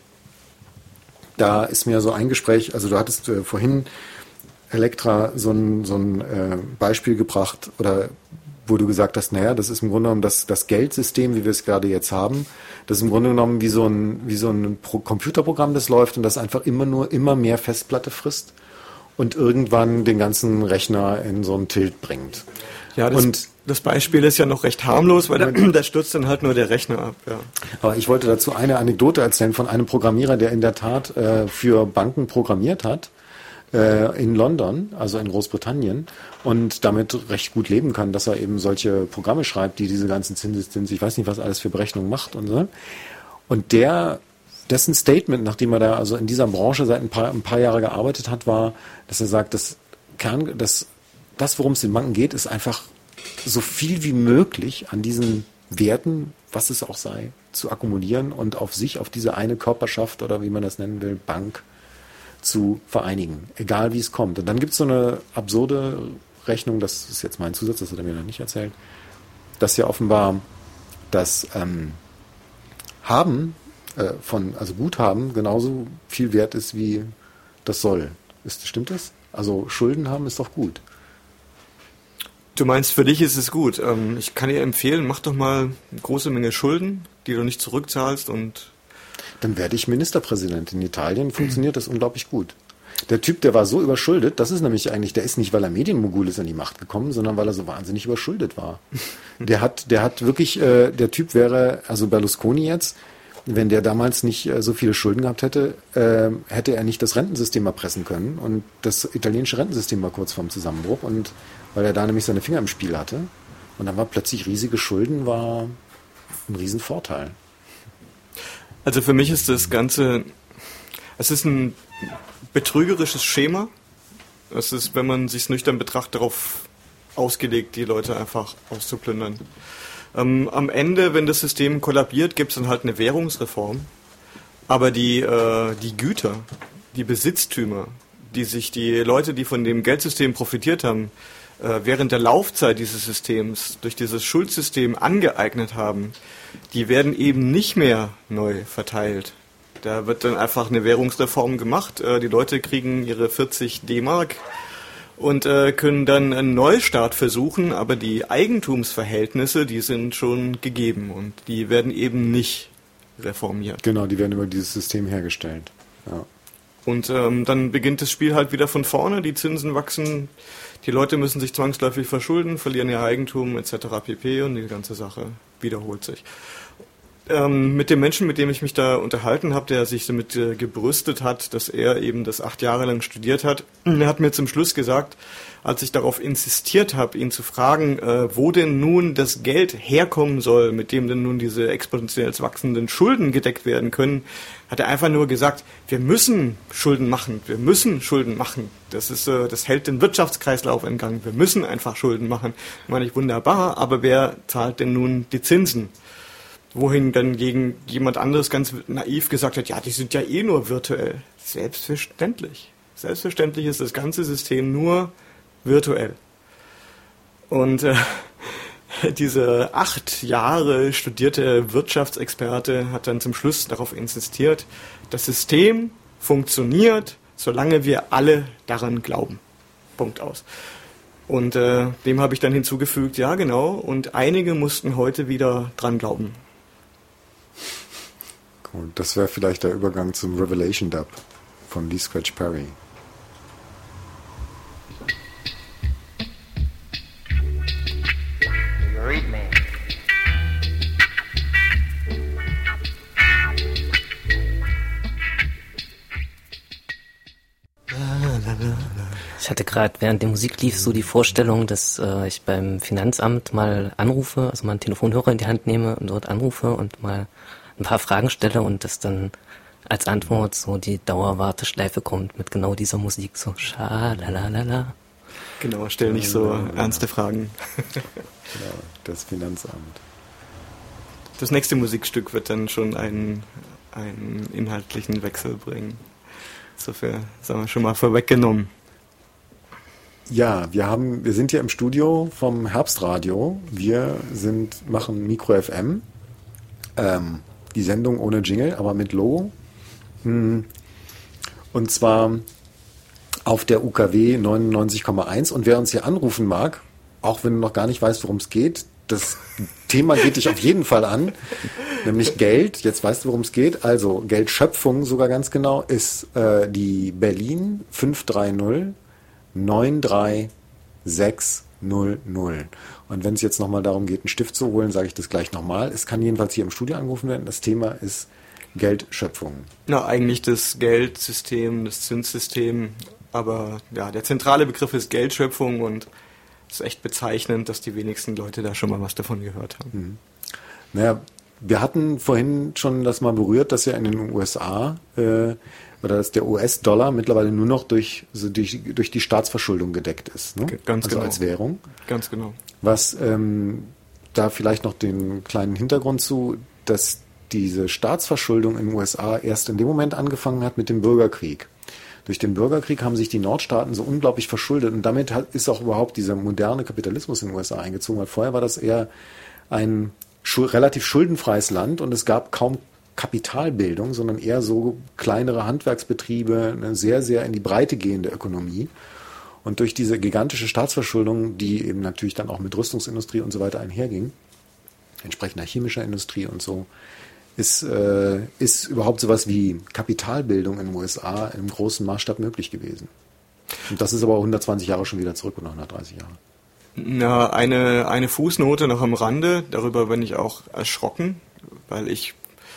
da ist mir so ein Gespräch, also du hattest äh, vorhin Elektra so ein, so ein äh, Beispiel gebracht, oder wo du gesagt hast, naja, das ist im Grunde genommen das, das Geldsystem, wie wir es gerade jetzt haben, das ist im Grunde genommen wie so ein, wie so ein Pro- Computerprogramm, das läuft und das einfach immer nur immer mehr Festplatte frisst und irgendwann den ganzen Rechner in so einen Tilt bringt. Ja, das, und das Beispiel ist ja noch recht harmlos, weil da, da stürzt dann halt nur der Rechner ab. Ja. Aber ich wollte dazu eine Anekdote erzählen von einem Programmierer, der in der Tat äh, für Banken programmiert hat, äh, in London, also in Großbritannien, und damit recht gut leben kann, dass er eben solche Programme schreibt, die diese ganzen Zinseszins, ich weiß nicht, was alles für Berechnungen macht und so. Und der, dessen Statement, nachdem er da also in dieser Branche seit ein paar, ein paar Jahre gearbeitet hat, war, dass er sagt, das Kern, das Das, worum es den Banken geht, ist einfach so viel wie möglich an diesen Werten, was es auch sei, zu akkumulieren und auf sich, auf diese eine Körperschaft oder wie man das nennen will, Bank zu vereinigen, egal wie es kommt. Und dann gibt es so eine absurde Rechnung, das ist jetzt mein Zusatz, das hat er mir noch nicht erzählt, dass ja offenbar das ähm, Haben äh, von, also Guthaben genauso viel wert ist wie das Soll. Ist, stimmt das? Also Schulden haben ist doch gut. Du meinst, für dich ist es gut. Ich kann dir empfehlen, mach doch mal eine große Menge Schulden, die du nicht zurückzahlst, und dann werde ich Ministerpräsident. In Italien funktioniert das unglaublich gut. Der Typ, der war so überschuldet, das ist nämlich eigentlich, der ist nicht, weil er Medienmogul ist, an die Macht gekommen, sondern weil er so wahnsinnig überschuldet war. Der hat, der hat wirklich, äh, der Typ wäre, also Berlusconi jetzt, wenn der damals nicht äh, so viele Schulden gehabt hätte, äh, hätte er nicht das Rentensystem erpressen können, und das italienische Rentensystem war kurz vorm Zusammenbruch, und weil er da nämlich seine Finger im Spiel hatte, und dann war plötzlich riesige Schulden, war ein Riesenvorteil. Also für mich ist das Ganze, es ist ein betrügerisches Schema. Es ist, wenn man sich nüchtern betrachtet, darauf ausgelegt, die Leute einfach auszuplündern. Ähm, am Ende, wenn das System kollabiert, gibt es dann halt eine Währungsreform. Aber die, äh, die Güter, die Besitztümer, die sich die Leute, die von dem Geldsystem profitiert haben, äh, während der Laufzeit dieses Systems durch dieses Schuldsystem angeeignet haben, die werden eben nicht mehr neu verteilt. Da wird dann einfach eine Währungsreform gemacht. Äh, die Leute kriegen ihre vierzig D-Mark und äh, können dann einen Neustart versuchen, aber die Eigentumsverhältnisse, die sind schon gegeben und die werden eben nicht reformiert. Genau, die werden über dieses System hergestellt. Ja. Und ähm, dann beginnt das Spiel halt wieder von vorne, die Zinsen wachsen, die Leute müssen sich zwangsläufig verschulden, verlieren ihr Eigentum et cetera pp. Und die ganze Sache wiederholt sich. Ähm, mit dem Menschen, mit dem ich mich da unterhalten habe, der sich damit äh, gebrüstet hat, dass er eben das acht Jahre lang studiert hat, er hat mir zum Schluss gesagt, als ich darauf insistiert habe, ihn zu fragen, äh, wo denn nun das Geld herkommen soll, mit dem denn nun diese exponentiell wachsenden Schulden gedeckt werden können, hat er einfach nur gesagt, wir müssen Schulden machen, wir müssen Schulden machen. Das ist, äh, das hält den Wirtschaftskreislauf in Gang. Wir müssen einfach Schulden machen. Meine ich, wunderbar, aber wer zahlt denn nun die Zinsen? Wohin dann gegen jemand anderes ganz naiv gesagt hat, ja, die sind ja eh nur virtuell. Selbstverständlich. Selbstverständlich ist das ganze System nur virtuell. Und äh, dieser acht Jahre studierte Wirtschaftsexperte hat dann zum Schluss darauf insistiert, das System funktioniert, solange wir alle daran glauben. Punkt aus. Und äh, dem habe ich dann hinzugefügt, ja genau, und einige mussten heute wieder dran glauben. Cool. Das wäre vielleicht der Übergang zum Revelation Dub von Lee Scratch Perry. Ich hatte gerade während der Musik lief so die Vorstellung, dass äh, ich beim Finanzamt mal anrufe, also mal einen Telefonhörer in die Hand nehme und dort anrufe und mal ein paar Fragen stelle und dass dann als Antwort so die Dauerwarteschleife kommt mit genau dieser Musik, so schalalala. Genau, stell nicht so ja, ernste Fragen. Genau, das Finanzamt. Das nächste Musikstück wird dann schon einen, einen inhaltlichen Wechsel bringen. Insofern, sagen wir schon mal vorweggenommen. Ja, wir haben, wir sind hier im Studio vom Herbstradio. Wir sind, machen Mikro F M. Ähm, die Sendung ohne Jingle, aber mit Logo. Und zwar auf der U K W neunundneunzig Komma eins. Und wer uns hier anrufen mag, auch wenn du noch gar nicht weißt, worum es geht, das Thema geht dich auf jeden Fall an, nämlich Geld. Jetzt weißt du, worum es geht. Also Geldschöpfung sogar ganz genau ist äh, die Berlin fünf drei null neun drei sechs null null. Und wenn es jetzt nochmal darum geht, einen Stift zu holen, sage ich das gleich nochmal. Es kann jedenfalls hier im Studio angerufen werden. Das Thema ist Geldschöpfung. Na, eigentlich das Geldsystem, das Zinssystem. Aber ja, der zentrale Begriff ist Geldschöpfung und es ist echt bezeichnend, dass die wenigsten Leute da schon mal was davon gehört haben. Hm. Naja, wir hatten vorhin schon das mal berührt, dass ja in den U S A äh, oder dass der U S-Dollar mittlerweile nur noch durch, also durch, durch die Staatsverschuldung gedeckt ist. Ne? Ganz also genau. als Währung. Ganz genau. Was ähm, da vielleicht noch den kleinen Hintergrund zu, dass diese Staatsverschuldung in den U S A erst in dem Moment angefangen hat mit dem Bürgerkrieg. Durch den Bürgerkrieg haben sich die Nordstaaten so unglaublich verschuldet und damit hat, ist auch überhaupt dieser moderne Kapitalismus in den U S A eingezogen. Weil vorher war das eher ein schul- relativ schuldenfreies Land und es gab kaum Kapitalbildung, sondern eher so kleinere Handwerksbetriebe, eine sehr, sehr in die Breite gehende Ökonomie. Und durch diese gigantische Staatsverschuldung, die eben natürlich dann auch mit Rüstungsindustrie und so weiter einherging, entsprechender chemischer Industrie und so, ist, äh, ist überhaupt sowas wie Kapitalbildung in den U S A im großen Maßstab möglich gewesen. Und das ist aber hundertzwanzig Jahre schon wieder zurück oder hundertdreißig Jahre. Na, eine, eine Fußnote noch am Rande, darüber bin ich auch erschrocken, weil ich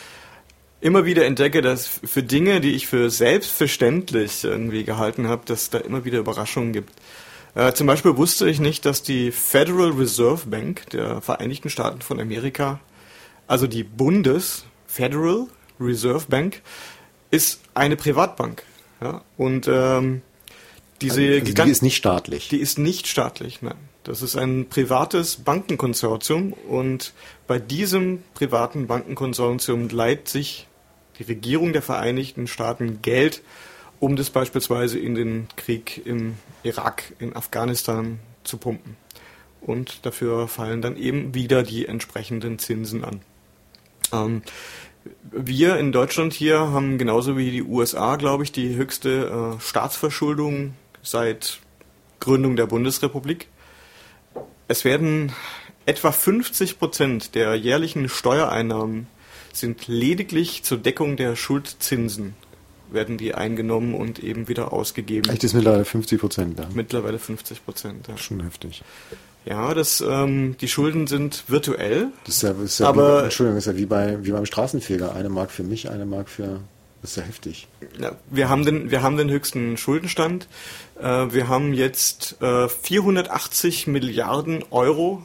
immer wieder entdecke, dass für Dinge, die ich für selbstverständlich irgendwie gehalten habe, dass da immer wieder Überraschungen gibt. Äh, zum Beispiel wusste ich nicht, dass die Federal Reserve Bank der Vereinigten Staaten von Amerika, also die Bundes Federal Reserve Bank, ist eine Privatbank. Ja? Und ähm, diese also, also die ist nicht staatlich. Die ist nicht staatlich, nein. Das ist ein privates Bankenkonsortium und bei diesem privaten Bankenkonsortium leiht sich die Regierung der Vereinigten Staaten Geld, um das beispielsweise in den Krieg im Irak, in Afghanistan zu pumpen. Und dafür fallen dann eben wieder die entsprechenden Zinsen an. Ähm, wir in Deutschland hier haben genauso wie die U S A, glaube ich, die höchste äh, Staatsverschuldung seit Gründung der Bundesrepublik. Es werden etwa fünfzig Prozent der jährlichen Steuereinnahmen sind lediglich zur Deckung der Schuldzinsen werden die eingenommen und eben wieder ausgegeben. Echt, ist mittlerweile fünfzig Prozent da? Mittlerweile fünfzig Prozent, ja. Schon heftig. Ja, das, ähm, die Schulden sind virtuell. Das ist ja, das ist ja aber, wie, Entschuldigung, das ist ja wie, bei, wie beim Straßenfeger. Eine Mark für mich, eine Mark für... Das ist ja heftig. Ja, wir haben den, wir haben den höchsten Schuldenstand. Äh, wir haben jetzt äh, vierhundertachtzig Milliarden Euro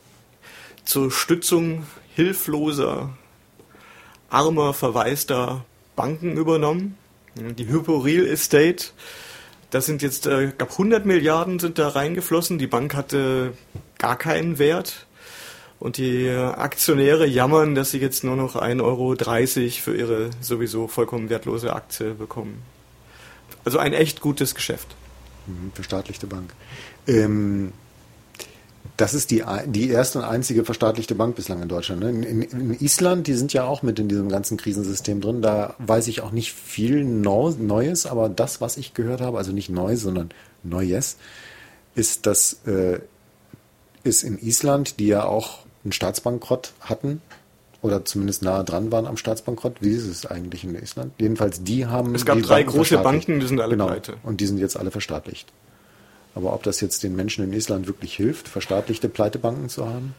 zur Stützung hilfloser, armer, verwaister Banken übernommen. Die Hypo Real Estate, das sind jetzt, ich äh, glaube hundert Milliarden sind da reingeflossen. Die Bank hatte gar keinen Wert. Und die Aktionäre jammern, dass sie jetzt nur noch ein Euro dreißig für ihre sowieso vollkommen wertlose Aktie bekommen. Also ein echt gutes Geschäft. Verstaatlichte Bank. Ähm, das ist die, die erste und einzige verstaatlichte Bank bislang in Deutschland. Ne? In, in, in Island, die sind ja auch mit in diesem ganzen Krisensystem drin. Da weiß ich auch nicht viel Neues, aber das, was ich gehört habe, also nicht Neues, sondern Neues, ist, dass äh, ist in Island, die ja auch einen Staatsbankrott hatten oder zumindest nahe dran waren am Staatsbankrott. Wie ist es eigentlich in Island? Jedenfalls, die haben... Es gab die drei Banken große Banken, die sind alle genau, pleite. Und die sind jetzt alle verstaatlicht. Aber ob das jetzt den Menschen in Island wirklich hilft, verstaatlichte Pleitebanken zu haben?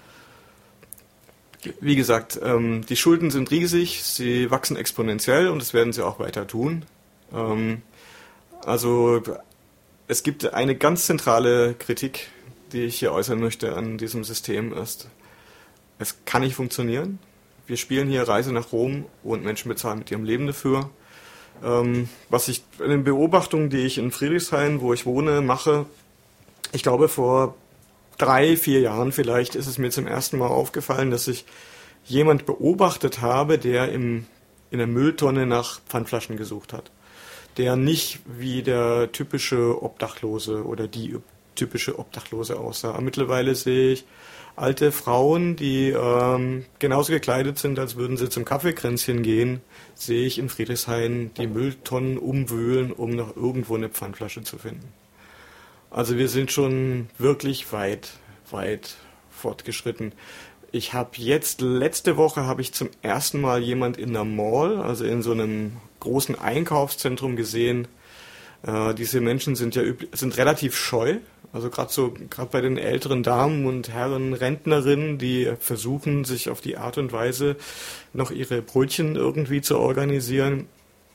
Wie gesagt, ähm, die Schulden sind riesig, sie wachsen exponentiell und das werden sie auch weiter tun. Ähm, also es gibt eine ganz zentrale Kritik, die ich hier äußern möchte an diesem System ist, es kann nicht funktionieren. Wir spielen hier Reise nach Rom und Menschen bezahlen mit ihrem Leben dafür. Ähm, was ich in den Beobachtungen, die ich in Friedrichshain, wo ich wohne, mache, ich glaube vor drei, vier Jahren vielleicht ist es mir zum ersten Mal aufgefallen, dass ich jemand beobachtet habe, der im, in der Mülltonne nach Pfandflaschen gesucht hat. Der nicht wie der typische Obdachlose oder die typische Obdachlose aussah. Mittlerweile sehe ich alte Frauen, die ähm, genauso gekleidet sind, als würden sie zum Kaffeekränzchen gehen, sehe ich in Friedrichshain die Mülltonnen umwühlen, um noch irgendwo eine Pfandflasche zu finden. Also wir sind schon wirklich weit, weit fortgeschritten. Ich habe jetzt, letzte Woche habe ich zum ersten Mal jemand in der Mall, also in so einem großen Einkaufszentrum gesehen. Äh, diese Menschen sind ja üblich, sind relativ scheu. Also gerade so, gerade bei den älteren Damen und Herren Rentnerinnen, die versuchen, sich auf die Art und Weise noch ihre Brötchen irgendwie zu organisieren,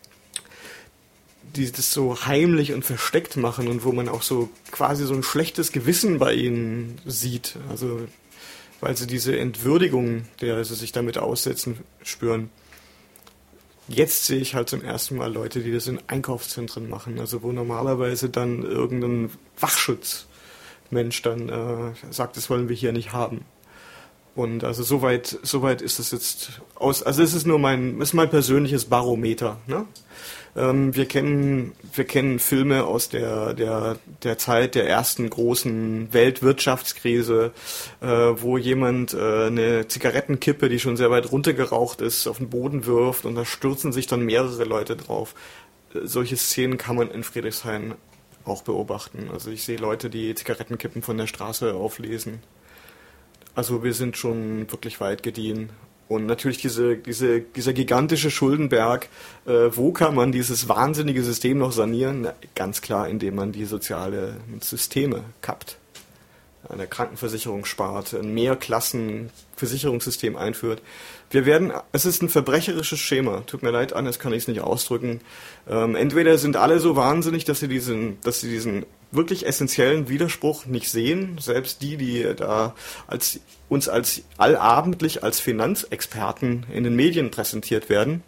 die das so heimlich und versteckt machen und wo man auch so quasi so ein schlechtes Gewissen bei ihnen sieht. Also weil sie diese Entwürdigung, der sie sich damit aussetzen, spüren. Jetzt sehe ich halt zum ersten Mal Leute, die das in Einkaufszentren machen, also wo normalerweise dann irgendein Wachschutzmensch dann äh, sagt, das wollen wir hier nicht haben. Und also soweit soweit ist es jetzt aus, also es ist nur mein, ist mein persönliches Barometer. Ne? Ähm, wir kennen wir kennen Filme aus der der der Zeit der ersten großen Weltwirtschaftskrise, äh, wo jemand äh, eine Zigarettenkippe, die schon sehr weit runtergeraucht ist, auf den Boden wirft und da stürzen sich dann mehrere Leute drauf. Äh, solche Szenen kann man in Friedrichshain auch beobachten. Also ich sehe Leute, die Zigarettenkippen von der Straße auflesen. Also wir sind schon wirklich weit gediehen. Und natürlich diese, diese, dieser gigantische Schuldenberg, äh, wo kann man dieses wahnsinnige System noch sanieren? Na, ganz klar, indem man die sozialen Systeme kappt. Eine Krankenversicherung spart, ein Mehrklassen-Versicherungssystem einführt. Wir werden, es ist ein verbrecherisches Schema. Tut mir leid, anders kann ich es nicht ausdrücken. Ähm, entweder sind alle so wahnsinnig, dass sie diesen, dass sie diesen wirklich essentiellen Widerspruch nicht sehen. Selbst die, die da als, uns als allabendlich als Finanzexperten in den Medien präsentiert werden.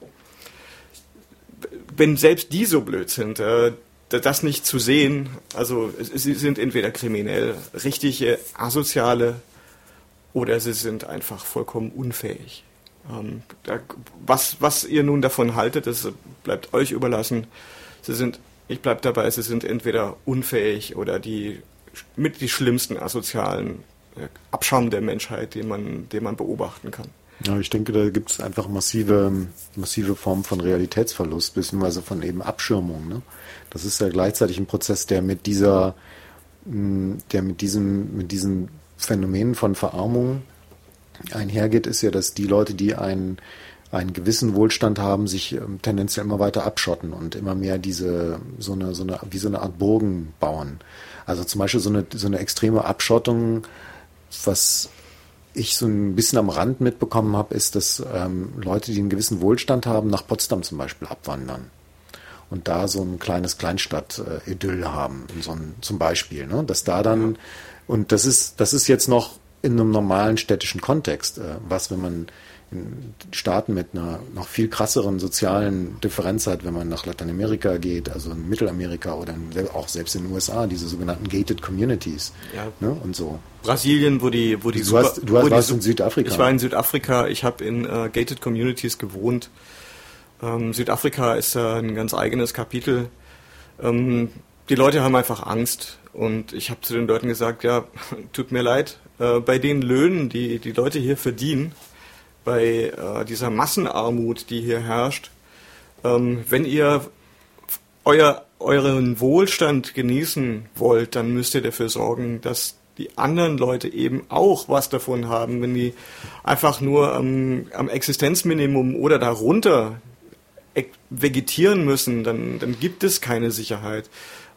Wenn selbst die so blöd sind, äh, das nicht zu sehen, also sie sind entweder kriminell, richtige Asoziale oder sie sind einfach vollkommen unfähig. Ähm, da, was, was ihr nun davon haltet, das bleibt euch überlassen. Sie sind, ich bleibe dabei, sie sind entweder unfähig oder die mit die schlimmsten asozialen Abschaum der Menschheit, den man, den man beobachten kann. Ja, ich denke, da gibt es einfach massive, massive Formen von Realitätsverlust, beziehungsweise von eben Abschirmung. Ne? Das ist ja gleichzeitig ein Prozess, der mit dieser, der mit diesem, mit diesen Phänomenen von Verarmung einhergeht, ist ja, dass die Leute, die einen, einen gewissen Wohlstand haben, sich ähm, tendenziell immer weiter abschotten und immer mehr diese, so eine, so eine, wie so eine Art Burgen bauen. Also zum Beispiel so eine, so eine extreme Abschottung, was ich so ein bisschen am Rand mitbekommen habe, ist, dass ähm, Leute, die einen gewissen Wohlstand haben, nach Potsdam zum Beispiel abwandern und da so ein kleines Kleinstadt-Idyll haben, so ein, zum Beispiel, ne? Dass da dann, und das ist, das ist jetzt noch in einem normalen städtischen Kontext, äh, was, wenn man in Staaten mit einer noch viel krasseren sozialen Differenz hat, wenn man nach Lateinamerika geht, also in Mittelamerika oder in, auch selbst in den U S A, diese sogenannten gated communities, ja. Ne, und so. Brasilien, wo die, wo die du super, hast, du hast, wo warst die, in Südafrika. Ich war in Südafrika, ich habe in äh, gated communities gewohnt. Ähm, Südafrika ist äh, ein ganz eigenes Kapitel. Ähm, die Leute haben einfach Angst und ich habe zu den Leuten gesagt, ja, tut mir leid, äh, bei den Löhnen, die die Leute hier verdienen, bei äh, dieser Massenarmut, die hier herrscht, ähm, wenn ihr euer, euren Wohlstand genießen wollt, dann müsst ihr dafür sorgen, dass die anderen Leute eben auch was davon haben. Wenn die einfach nur am, am Existenzminimum oder darunter vegetieren müssen, dann, dann gibt es keine Sicherheit.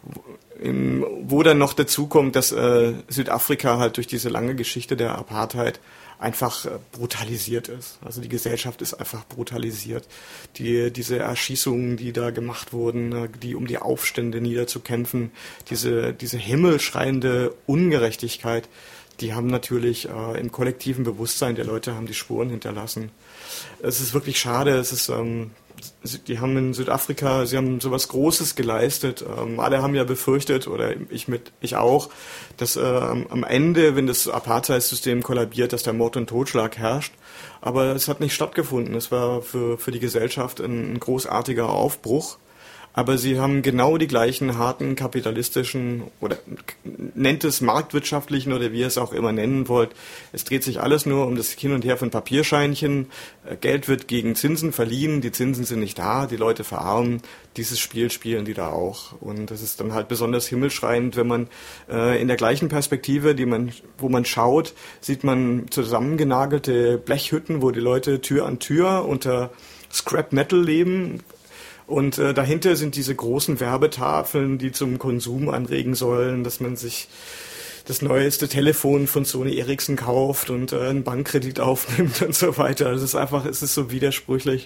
Im, wo dann noch dazu kommt, dass äh, Südafrika halt durch diese lange Geschichte der Apartheid einfach brutalisiert ist. Also die Gesellschaft ist einfach brutalisiert. Die, diese Erschießungen, die da gemacht wurden, die um die Aufstände niederzukämpfen, diese, diese himmelschreiende Ungerechtigkeit, die haben natürlich äh, im kollektiven Bewusstsein der Leute haben die Spuren hinterlassen. Es ist wirklich schade. Es ist, ähm, die haben in Südafrika, sie haben sowas Großes geleistet. Ähm, alle haben ja befürchtet, oder ich mit, ich auch, dass äh, am Ende, wenn das Apartheid-System kollabiert, dass der Mord und Totschlag herrscht. Aber es hat nicht stattgefunden. Es war für, für die Gesellschaft ein, ein großartiger Aufbruch. Aber sie haben genau die gleichen harten kapitalistischen oder nennt es marktwirtschaftlichen oder wie ihr es auch immer nennen wollt. Es dreht sich alles nur um das Hin und Her von Papierscheinchen. Geld wird gegen Zinsen verliehen, die Zinsen sind nicht da, die Leute verarmen. Dieses Spiel spielen die da auch. Und das ist dann halt besonders himmelschreiend, wenn man äh, in der gleichen Perspektive, die man, wo man schaut, sieht man zusammengenagelte Blechhütten, wo die Leute Tür an Tür unter Scrap Metal leben. Und äh, dahinter sind diese großen Werbetafeln, die zum Konsum anregen sollen, dass man sich das neueste Telefon von Sony Ericsson kauft und äh, einen Bankkredit aufnimmt und so weiter. Es ist einfach, es ist so widersprüchlich.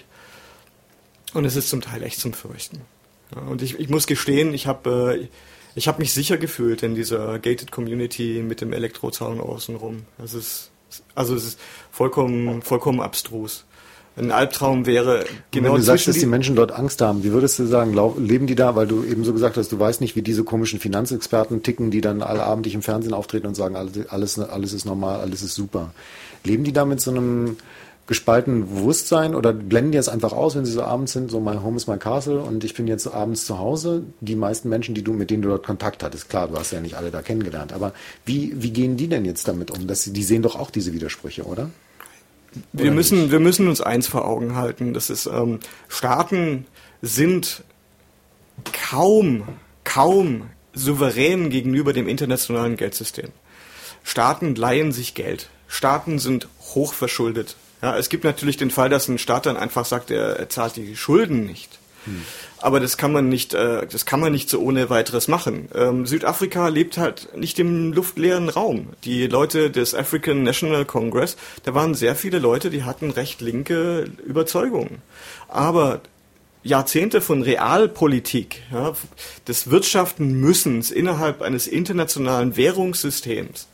Und es ist zum Teil echt zum Fürchten. Ja, und ich, ich muss gestehen, ich habe äh, ich hab mich sicher gefühlt in dieser gated Community mit dem Elektrozaun außenrum. Das ist, also es ist vollkommen, vollkommen abstrus. Ein Albtraum wäre genau. Wenn du sagst, dass die Menschen dort Angst haben, wie würdest du sagen, leben die da, weil du eben so gesagt hast, du weißt nicht, wie diese komischen Finanzexperten ticken, die dann allabendlich im Fernsehen auftreten und sagen, alles, alles, alles ist normal, alles ist super. Leben die da mit so einem gespaltenen Bewusstsein oder blenden die es einfach aus, wenn sie so abends sind, so my home is my castle und ich bin jetzt abends zu Hause? Die meisten Menschen, die du, mit denen du dort Kontakt hattest, klar, du hast ja nicht alle da kennengelernt, aber wie, wie gehen die denn jetzt damit um? Dass sie, die sehen doch auch diese Widersprüche, oder? Wir müssen, wir müssen uns eins vor Augen halten. Das ist, ähm, Staaten sind kaum, kaum souverän gegenüber dem internationalen Geldsystem. Staaten leihen sich Geld. Staaten sind hochverschuldet. Ja, es gibt natürlich den Fall, dass ein Staat dann einfach sagt, er, er zahlt die Schulden nicht. Hm. Aber das kann man nicht, äh, das kann man nicht so ohne weiteres machen. Ähm, Südafrika lebt halt nicht im luftleeren Raum. Die Leute des African National Congress, da waren sehr viele Leute, die hatten recht linke Überzeugungen. Aber Jahrzehnte von Realpolitik, ja, des Wirtschaften müssens innerhalb eines internationalen Währungssystems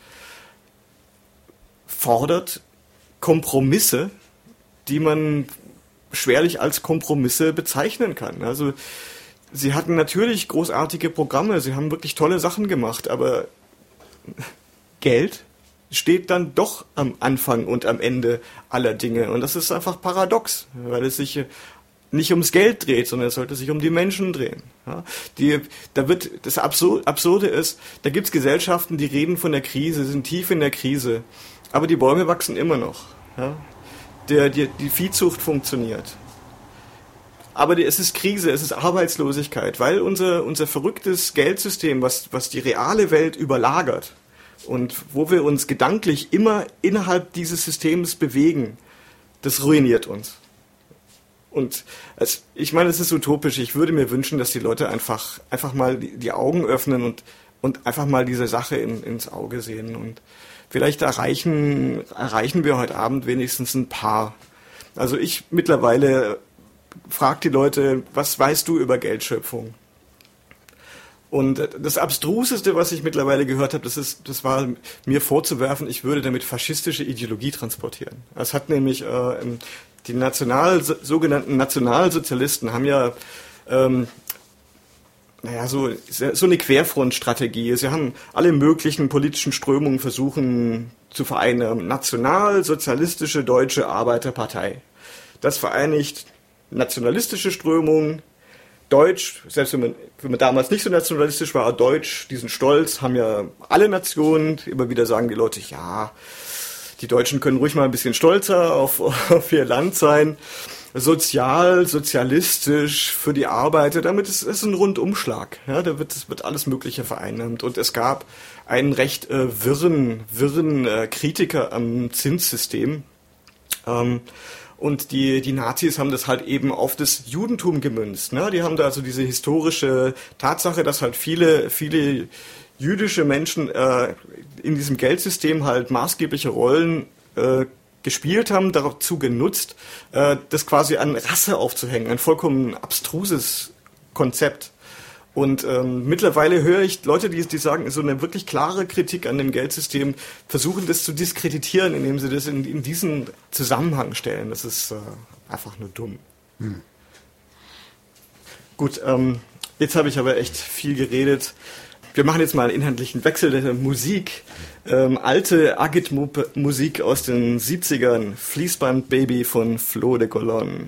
fordert Kompromisse, die man schwerlich als Kompromisse bezeichnen kann. Also sie hatten natürlich großartige Programme, sie haben wirklich tolle Sachen gemacht, aber Geld steht dann doch am Anfang und am Ende aller Dinge. Und das ist einfach paradox, weil es sich nicht ums Geld dreht, sondern es sollte sich um die Menschen drehen. Ja, die, da wird, das Absur- Absurde ist, da gibt es Gesellschaften, die reden von der Krise, sind tief in der Krise, aber die Bäume wachsen immer noch. Ja, der, die, die Viehzucht funktioniert. Aber die, es ist Krise, es ist Arbeitslosigkeit, weil unser, unser verrücktes Geldsystem, was, was die reale Welt überlagert und wo wir uns gedanklich immer innerhalb dieses Systems bewegen, das ruiniert uns. Und also, ich meine, es ist utopisch. Ich würde mir wünschen, dass die Leute einfach, einfach mal die, die Augen öffnen und, und einfach mal diese Sache in, ins Auge sehen. Und vielleicht erreichen, erreichen wir heute Abend wenigstens ein paar. Also ich mittlerweile frage die Leute, was weißt du über Geldschöpfung? Und das Abstruseste, was ich mittlerweile gehört habe, das, ist, das war mir vorzuwerfen, ich würde damit faschistische Ideologie transportieren. Es hat nämlich äh, die National, sogenannten Nationalsozialisten haben ja ähm, naja, so, so eine Querfrontstrategie. Sie haben alle möglichen politischen Strömungen versuchen zu vereinen. Nationalsozialistische Deutsche Arbeiterpartei. Das vereinigt nationalistische Strömungen, Deutsch, selbst wenn man, wenn man damals nicht so nationalistisch war, Deutsch, diesen Stolz haben ja alle Nationen. Immer wieder sagen die Leute, ja, die Deutschen können ruhig mal ein bisschen stolzer auf, auf ihr Land sein. Sozial, sozialistisch für die Arbeiter, damit ist es ein Rundumschlag. Ja, da wird, es wird alles Mögliche vereinnahmt. Und es gab einen recht äh, wirren, wirren äh, Kritiker am Zinssystem. Ähm, Und die, die Nazis haben das halt eben auf das Judentum gemünzt. Ne? Die haben da also diese historische Tatsache, dass halt viele, viele jüdische Menschen äh, in diesem Geldsystem halt maßgebliche Rollen äh, gespielt haben, dazu genutzt, äh, das quasi an Rasse aufzuhängen. Ein vollkommen abstruses Konzept. Und ähm, mittlerweile höre ich Leute, die, die sagen, so eine wirklich klare Kritik an dem Geldsystem, versuchen das zu diskreditieren, indem sie das in, in diesen Zusammenhang stellen. Das ist äh, einfach nur dumm. Hm. Gut, ähm, jetzt habe ich aber echt viel geredet. Wir machen jetzt mal einen inhaltlichen Wechsel der Musik. Ähm, alte Agit-Musik aus den siebzigern. Fließband Baby von Flo de Colon.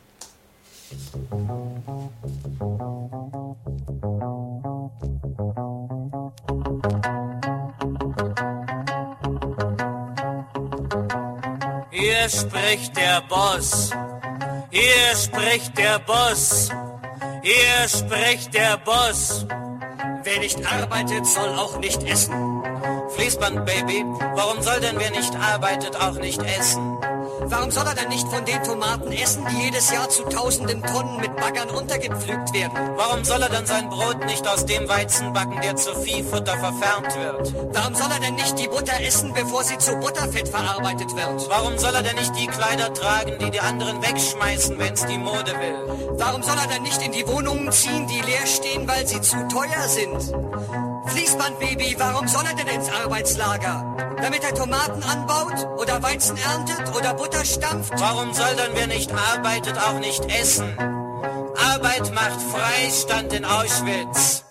Hier spricht der Boss, hier spricht der Boss, hier spricht der Boss. Wer nicht arbeitet, soll auch nicht essen. Fließband, Baby, warum soll denn wer nicht arbeitet, auch nicht essen? Warum soll er denn nicht von den Tomaten essen, die jedes Jahr zu tausenden Tonnen mit Baggern runtergepflügt werden? Warum soll er dann sein Brot nicht aus dem Weizen backen, der zu Viehfutter verfärbt wird? Warum soll er denn nicht die Butter essen, bevor sie zu Butterfett verarbeitet wird? Warum soll er denn nicht die Kleider tragen, die die anderen wegschmeißen, wenn's die Mode will? Warum soll er denn nicht in die Wohnungen ziehen, die leer stehen, weil sie zu teuer sind? Fließband, Baby, warum soll er denn ins Arbeitslager? Damit er Tomaten anbaut oder Weizen erntet oder Butter stampft? Warum soll dann wer nicht arbeitet, auch nicht essen? Arbeit macht frei, stand in Auschwitz.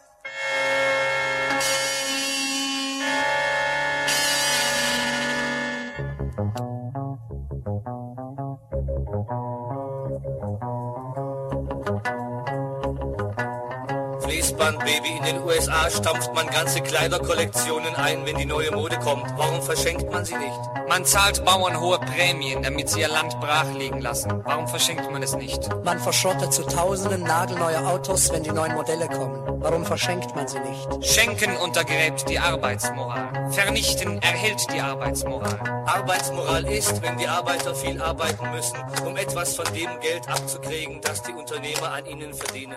Baby, in den U S A stampft man ganze Kleiderkollektionen ein, wenn die neue Mode kommt. Warum verschenkt man sie nicht? Man zahlt Bauern hohe Prämien, damit sie ihr Land brach liegen lassen. Warum verschenkt man es nicht? Man verschrottet zu Tausenden nagelneue Autos, wenn die neuen Modelle kommen. Warum verschenkt man sie nicht? Schenken untergräbt die Arbeitsmoral. Vernichten erhält die Arbeitsmoral. Arbeitsmoral ist, wenn die Arbeiter viel arbeiten müssen, um etwas von dem Geld abzukriegen, das die Unternehmer an ihnen verdienen.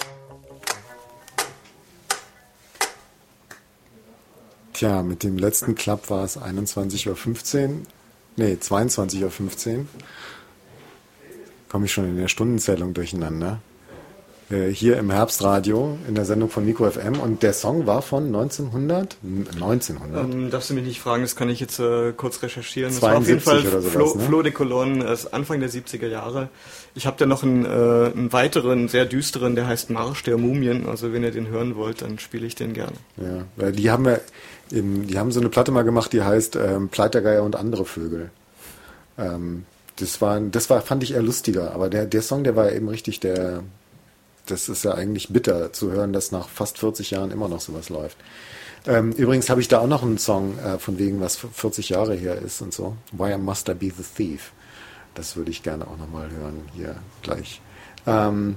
Tja, mit dem letzten Klapp war es einundzwanzig Uhr fünfzehn. Nee, zweiundzwanzig Uhr fünfzehn. Komme ich schon in der Stundenzählung durcheinander. Äh, hier im Herbstradio in der Sendung von Mikro F M. Und der Song war von neunzehnhundert? neunzehnhundert? Ähm, darfst du mich nicht fragen, das kann ich jetzt äh, kurz recherchieren. Das war auf jeden Fall sowas, Flo, ne? Flo de Colon, äh, Anfang der siebziger Jahre. Ich habe da noch einen, äh, einen weiteren, sehr düsteren, der heißt Marsch der Mumien. Also wenn ihr den hören wollt, dann spiele ich den gerne. Ja, weil die haben ja, eben, die haben so eine Platte mal gemacht, die heißt ähm, Pleitergeier und andere Vögel. Ähm, das war, das war, fand ich eher lustiger. Aber der, der Song, der war eben richtig der, das ist ja eigentlich bitter zu hören, dass nach fast vierzig Jahren immer noch sowas läuft. Ähm, übrigens habe ich da auch noch einen Song, äh, von wegen, was vierzig Jahre her ist und so. Why Must I Be the Thief? Das würde ich gerne auch nochmal hören, hier gleich. Ähm,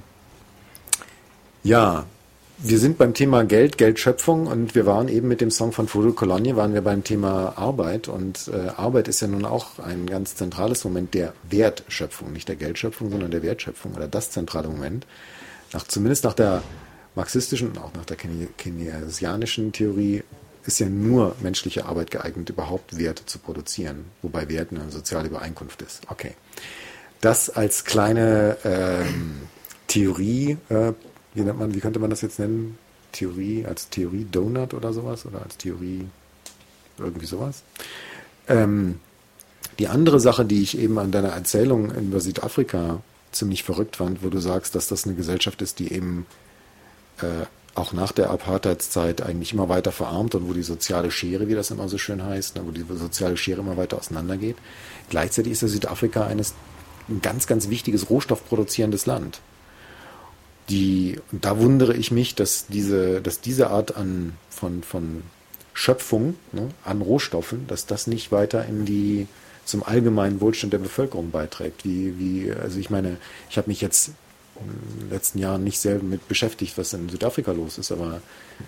ja, wir sind beim Thema Geld, Geldschöpfung und wir waren eben mit dem Song von Full Cologne, waren wir beim Thema Arbeit und äh, Arbeit ist ja nun auch ein ganz zentrales Moment der Wertschöpfung, nicht der Geldschöpfung, sondern der Wertschöpfung oder das zentrale Moment. Nach, zumindest nach der marxistischen und auch nach der keynesianischen Theorie ist ja nur menschliche Arbeit geeignet, überhaupt Wert zu produzieren, wobei Wert eine soziale Übereinkunft ist. Okay. Das als kleine ähm, Theorie, äh, wie nennt man, wie könnte man das jetzt nennen? Theorie, als Theorie-Donut oder sowas? Oder als Theorie irgendwie sowas? Ähm, die andere Sache, die ich eben an deiner Erzählung über Südafrika ziemlich verrückt fand, wo du sagst, dass das eine Gesellschaft ist, die eben äh, auch nach der Apartheidszeit eigentlich immer weiter verarmt und wo die soziale Schere, wie das immer so schön heißt, ne, wo die soziale Schere immer weiter auseinandergeht. Gleichzeitig ist ja Südafrika eines, ein ganz, ganz wichtiges rohstoffproduzierendes Land. Die, und da wundere ich mich, dass diese, dass diese Art an, von, von Schöpfung, ne, an Rohstoffen, dass das nicht weiter in die, zum allgemeinen Wohlstand der Bevölkerung beiträgt. Wie, wie, also ich meine, ich habe mich jetzt in den letzten Jahren nicht sehr mit beschäftigt, was in Südafrika los ist, aber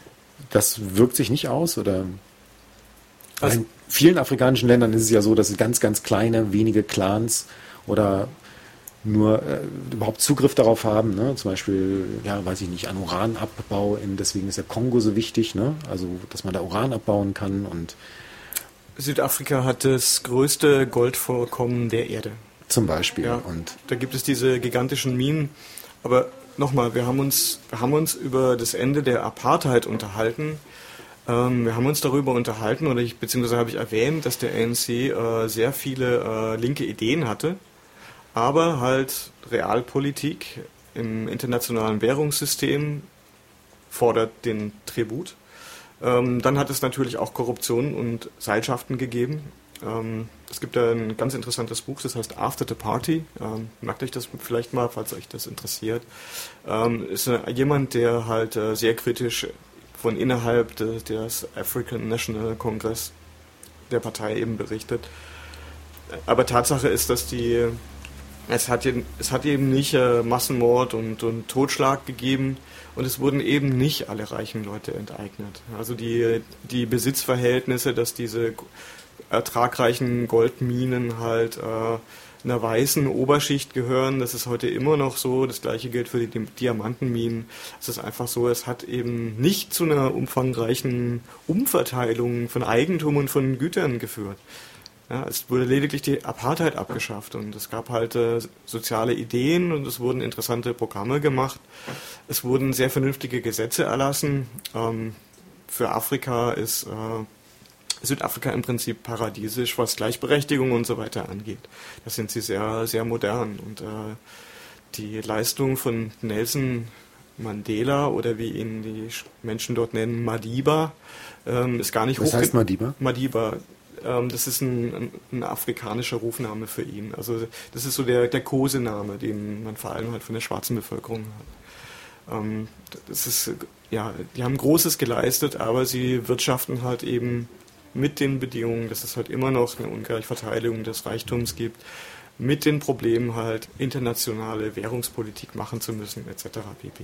das wirkt sich nicht aus, oder? Also in vielen afrikanischen Ländern ist es ja so, dass es ganz, ganz kleine, wenige Clans oder nur äh, überhaupt Zugriff darauf haben, ne? Zum Beispiel, ja, weiß ich nicht, an Uranabbau, in, deswegen ist der Kongo so wichtig, ne? Also, dass man da Uran abbauen kann und Südafrika hat das größte Goldvorkommen der Erde. Zum Beispiel. Ja, und da gibt es diese gigantischen Minen. Aber nochmal, wir haben uns, wir haben uns über das Ende der Apartheid unterhalten. Ähm, wir haben uns darüber unterhalten, oder ich, beziehungsweise habe ich erwähnt, dass der A N C äh, sehr viele äh, linke Ideen hatte, aber halt Realpolitik im internationalen Währungssystem fordert den Tribut. Ähm, dann hat es natürlich auch Korruption und Seilschaften gegeben. Ähm, es gibt da ein ganz interessantes Buch, das heißt After the Party. Ähm, merkt euch das vielleicht mal, falls euch das interessiert. Ähm, ist äh, jemand, der halt äh, sehr kritisch von innerhalb de, des African National Congress der Partei eben berichtet. Aber Tatsache ist, dass die es hat, es hat eben nicht äh, Massenmord und, und Totschlag gegeben und es wurden eben nicht alle reichen Leute enteignet. Also die, die Besitzverhältnisse, dass diese ertragreichen Goldminen halt äh, einer weißen Oberschicht gehören, das ist heute immer noch so. Das gleiche gilt für die Diamantenminen. Es ist einfach so, es hat eben nicht zu einer umfangreichen Umverteilung von Eigentum und von Gütern geführt. Ja, es wurde lediglich die Apartheid abgeschafft und es gab halt äh, soziale Ideen und es wurden interessante Programme gemacht. Es wurden sehr vernünftige Gesetze erlassen. Ähm, für Afrika ist äh, Südafrika im Prinzip paradiesisch, was Gleichberechtigung und so weiter angeht. Da sind sie sehr, sehr modern und äh, die Leistung von Nelson Mandela oder wie ihn die Menschen dort nennen, Madiba, ähm, ist gar nicht hoch. Was heißt Madiba? Madiba. Das ist ein, ein, ein afrikanischer Rufname für ihn. Also das ist so der, der Kosename, den man vor allem halt von der schwarzen Bevölkerung hat. Ähm, das ist, ja, die haben Großes geleistet, aber sie wirtschaften halt eben mit den Bedingungen, dass es halt immer noch eine Ungleichverteilung des Reichtums gibt, mit den Problemen halt internationale Währungspolitik machen zu müssen, et cetera pp.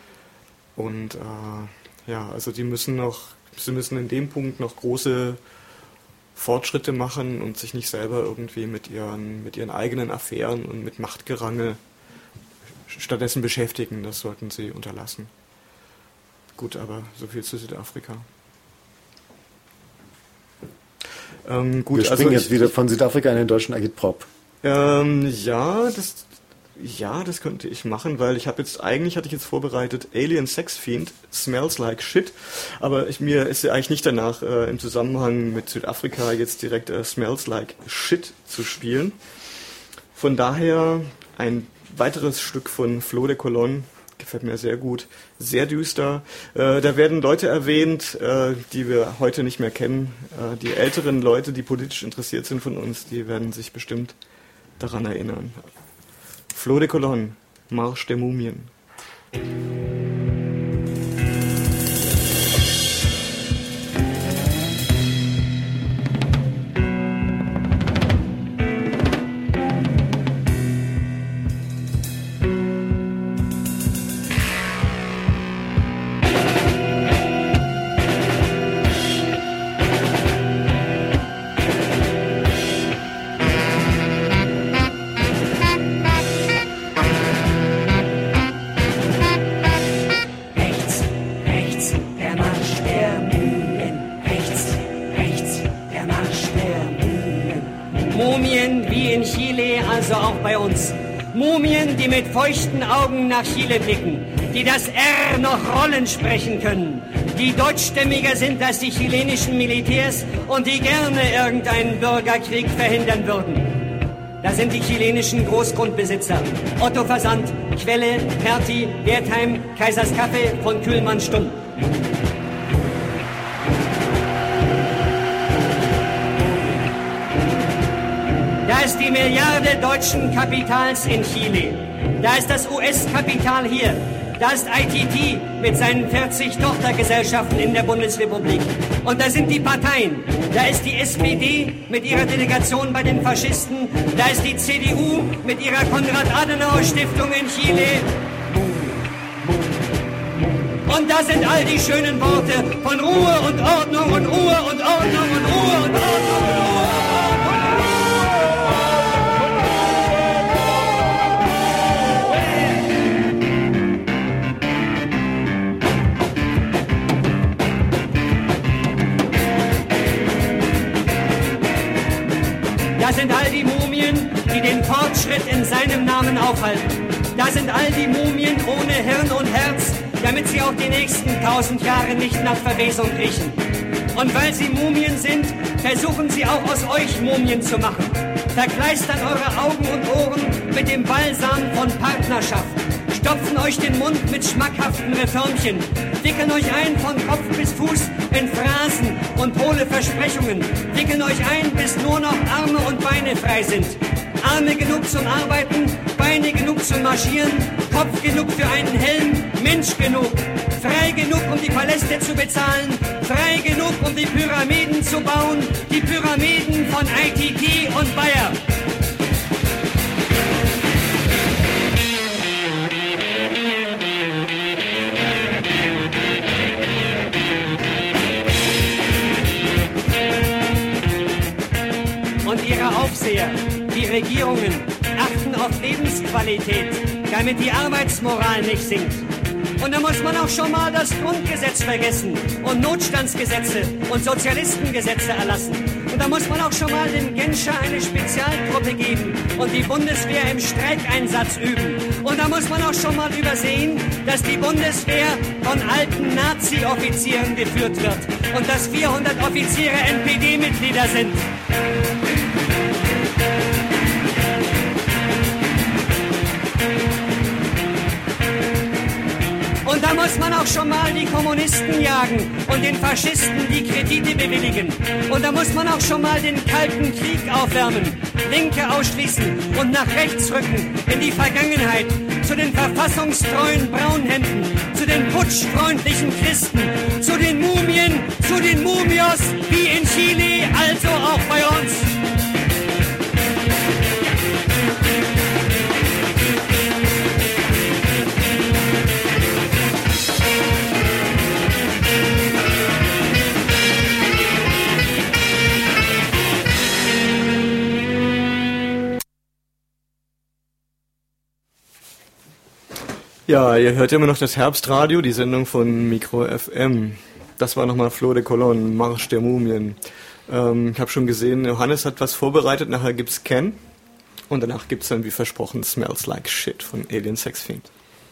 Und äh, ja, also die müssen noch, sie müssen in dem Punkt noch große Fortschritte machen und sich nicht selber irgendwie mit ihren, mit ihren eigenen Affären und mit Machtgerangel stattdessen beschäftigen. Das sollten sie unterlassen. Gut, aber so viel zu Südafrika. Ähm, gut, Wir springen also jetzt ich, wieder von Südafrika in den deutschen Agitprop. Ähm, ja, das... Ja, das könnte ich machen, weil ich habe jetzt, eigentlich hatte ich jetzt vorbereitet Alien Sex Fiend, Smells Like Shit, aber ich, mir ist ja eigentlich nicht danach, äh, im Zusammenhang mit Südafrika jetzt direkt äh, Smells Like Shit zu spielen. Von daher ein weiteres Stück von Flo de Colon, gefällt mir sehr gut, sehr düster. Äh, da werden Leute erwähnt, äh, die wir heute nicht mehr kennen. Äh, die älteren Leute, die politisch interessiert sind von uns, die werden sich bestimmt daran erinnern. Flot de Colonne, Marsch der Mumien. Mumien, die mit feuchten Augen nach Chile blicken, die das R noch Rollen sprechen können, die deutschstämmiger sind als die chilenischen Militärs und die gerne irgendeinen Bürgerkrieg verhindern würden. Da sind die chilenischen Großgrundbesitzer. Otto Versand, Quelle, Hertie, Wertheim, Kaisers Kaffee, von Kühlmann Stumm. Da ist die Milliarde deutschen Kapitals in Chile. Da ist das U S-Kapital hier. Da ist I T T mit seinen vierzig Tochtergesellschaften in der Bundesrepublik. Und da sind die Parteien. Da ist die S P D mit ihrer Delegation bei den Faschisten. Da ist die C D U mit ihrer Konrad-Adenauer-Stiftung in Chile. Und da sind all die schönen Worte von Ruhe und Ordnung und Ruhe und Ordnung und Ruhe und Ordnung und Ruhe. Da sind all die Mumien, die den Fortschritt in seinem Namen aufhalten. Da sind all die Mumien ohne Hirn und Herz, damit sie auch die nächsten tausend Jahre nicht nach Verwesung riechen. Und weil sie Mumien sind, versuchen sie auch aus euch Mumien zu machen. Verkleistern eure Augen und Ohren mit dem Balsam von Partnerschaft. Stopfen euch den Mund mit schmackhaften Reformchen, wickeln euch ein von Kopf bis Fuß in Phrasen und hohle Versprechungen, wickeln euch ein, bis nur noch Arme und Beine frei sind. Arme genug zum Arbeiten, Beine genug zum Marschieren, Kopf genug für einen Helm, Mensch genug. Frei genug, um die Paläste zu bezahlen, frei genug, um die Pyramiden zu bauen, die Pyramiden von I T T und Bayer. Und ihre Aufseher, die Regierungen, achten auf Lebensqualität, damit die Arbeitsmoral nicht sinkt. Und da muss man auch schon mal das Grundgesetz vergessen und Notstandsgesetze und Sozialistengesetze erlassen. Und da muss man auch schon mal den Genscher eine Spezialtruppe geben und die Bundeswehr im Streikeinsatz üben. Und da muss man auch schon mal übersehen, dass die Bundeswehr von alten Nazi-Offizieren geführt wird und dass vierhundert Offiziere N P D-Mitglieder sind. Und da muss man auch schon mal die Kommunisten jagen und den Faschisten die Kredite bewilligen. Und da muss man auch schon mal den Kalten Krieg aufwärmen, Linke ausschließen und nach rechts rücken in die Vergangenheit, zu den verfassungstreuen Braunhänden, zu den putschfreundlichen Christen, zu den Mumien, zu den Mumios, wie in Chile, also auch bei uns. Ja, ihr hört immer noch das Herbstradio, die Sendung von Mikro F M. Das war nochmal Flot de Colonne, Marsch der Mumien. Ähm, ich habe schon gesehen, Johannes hat was vorbereitet, nachher gibt's Ken. Und danach gibt's dann, wie versprochen, Smells Like Shit von Alien Sex Fiend.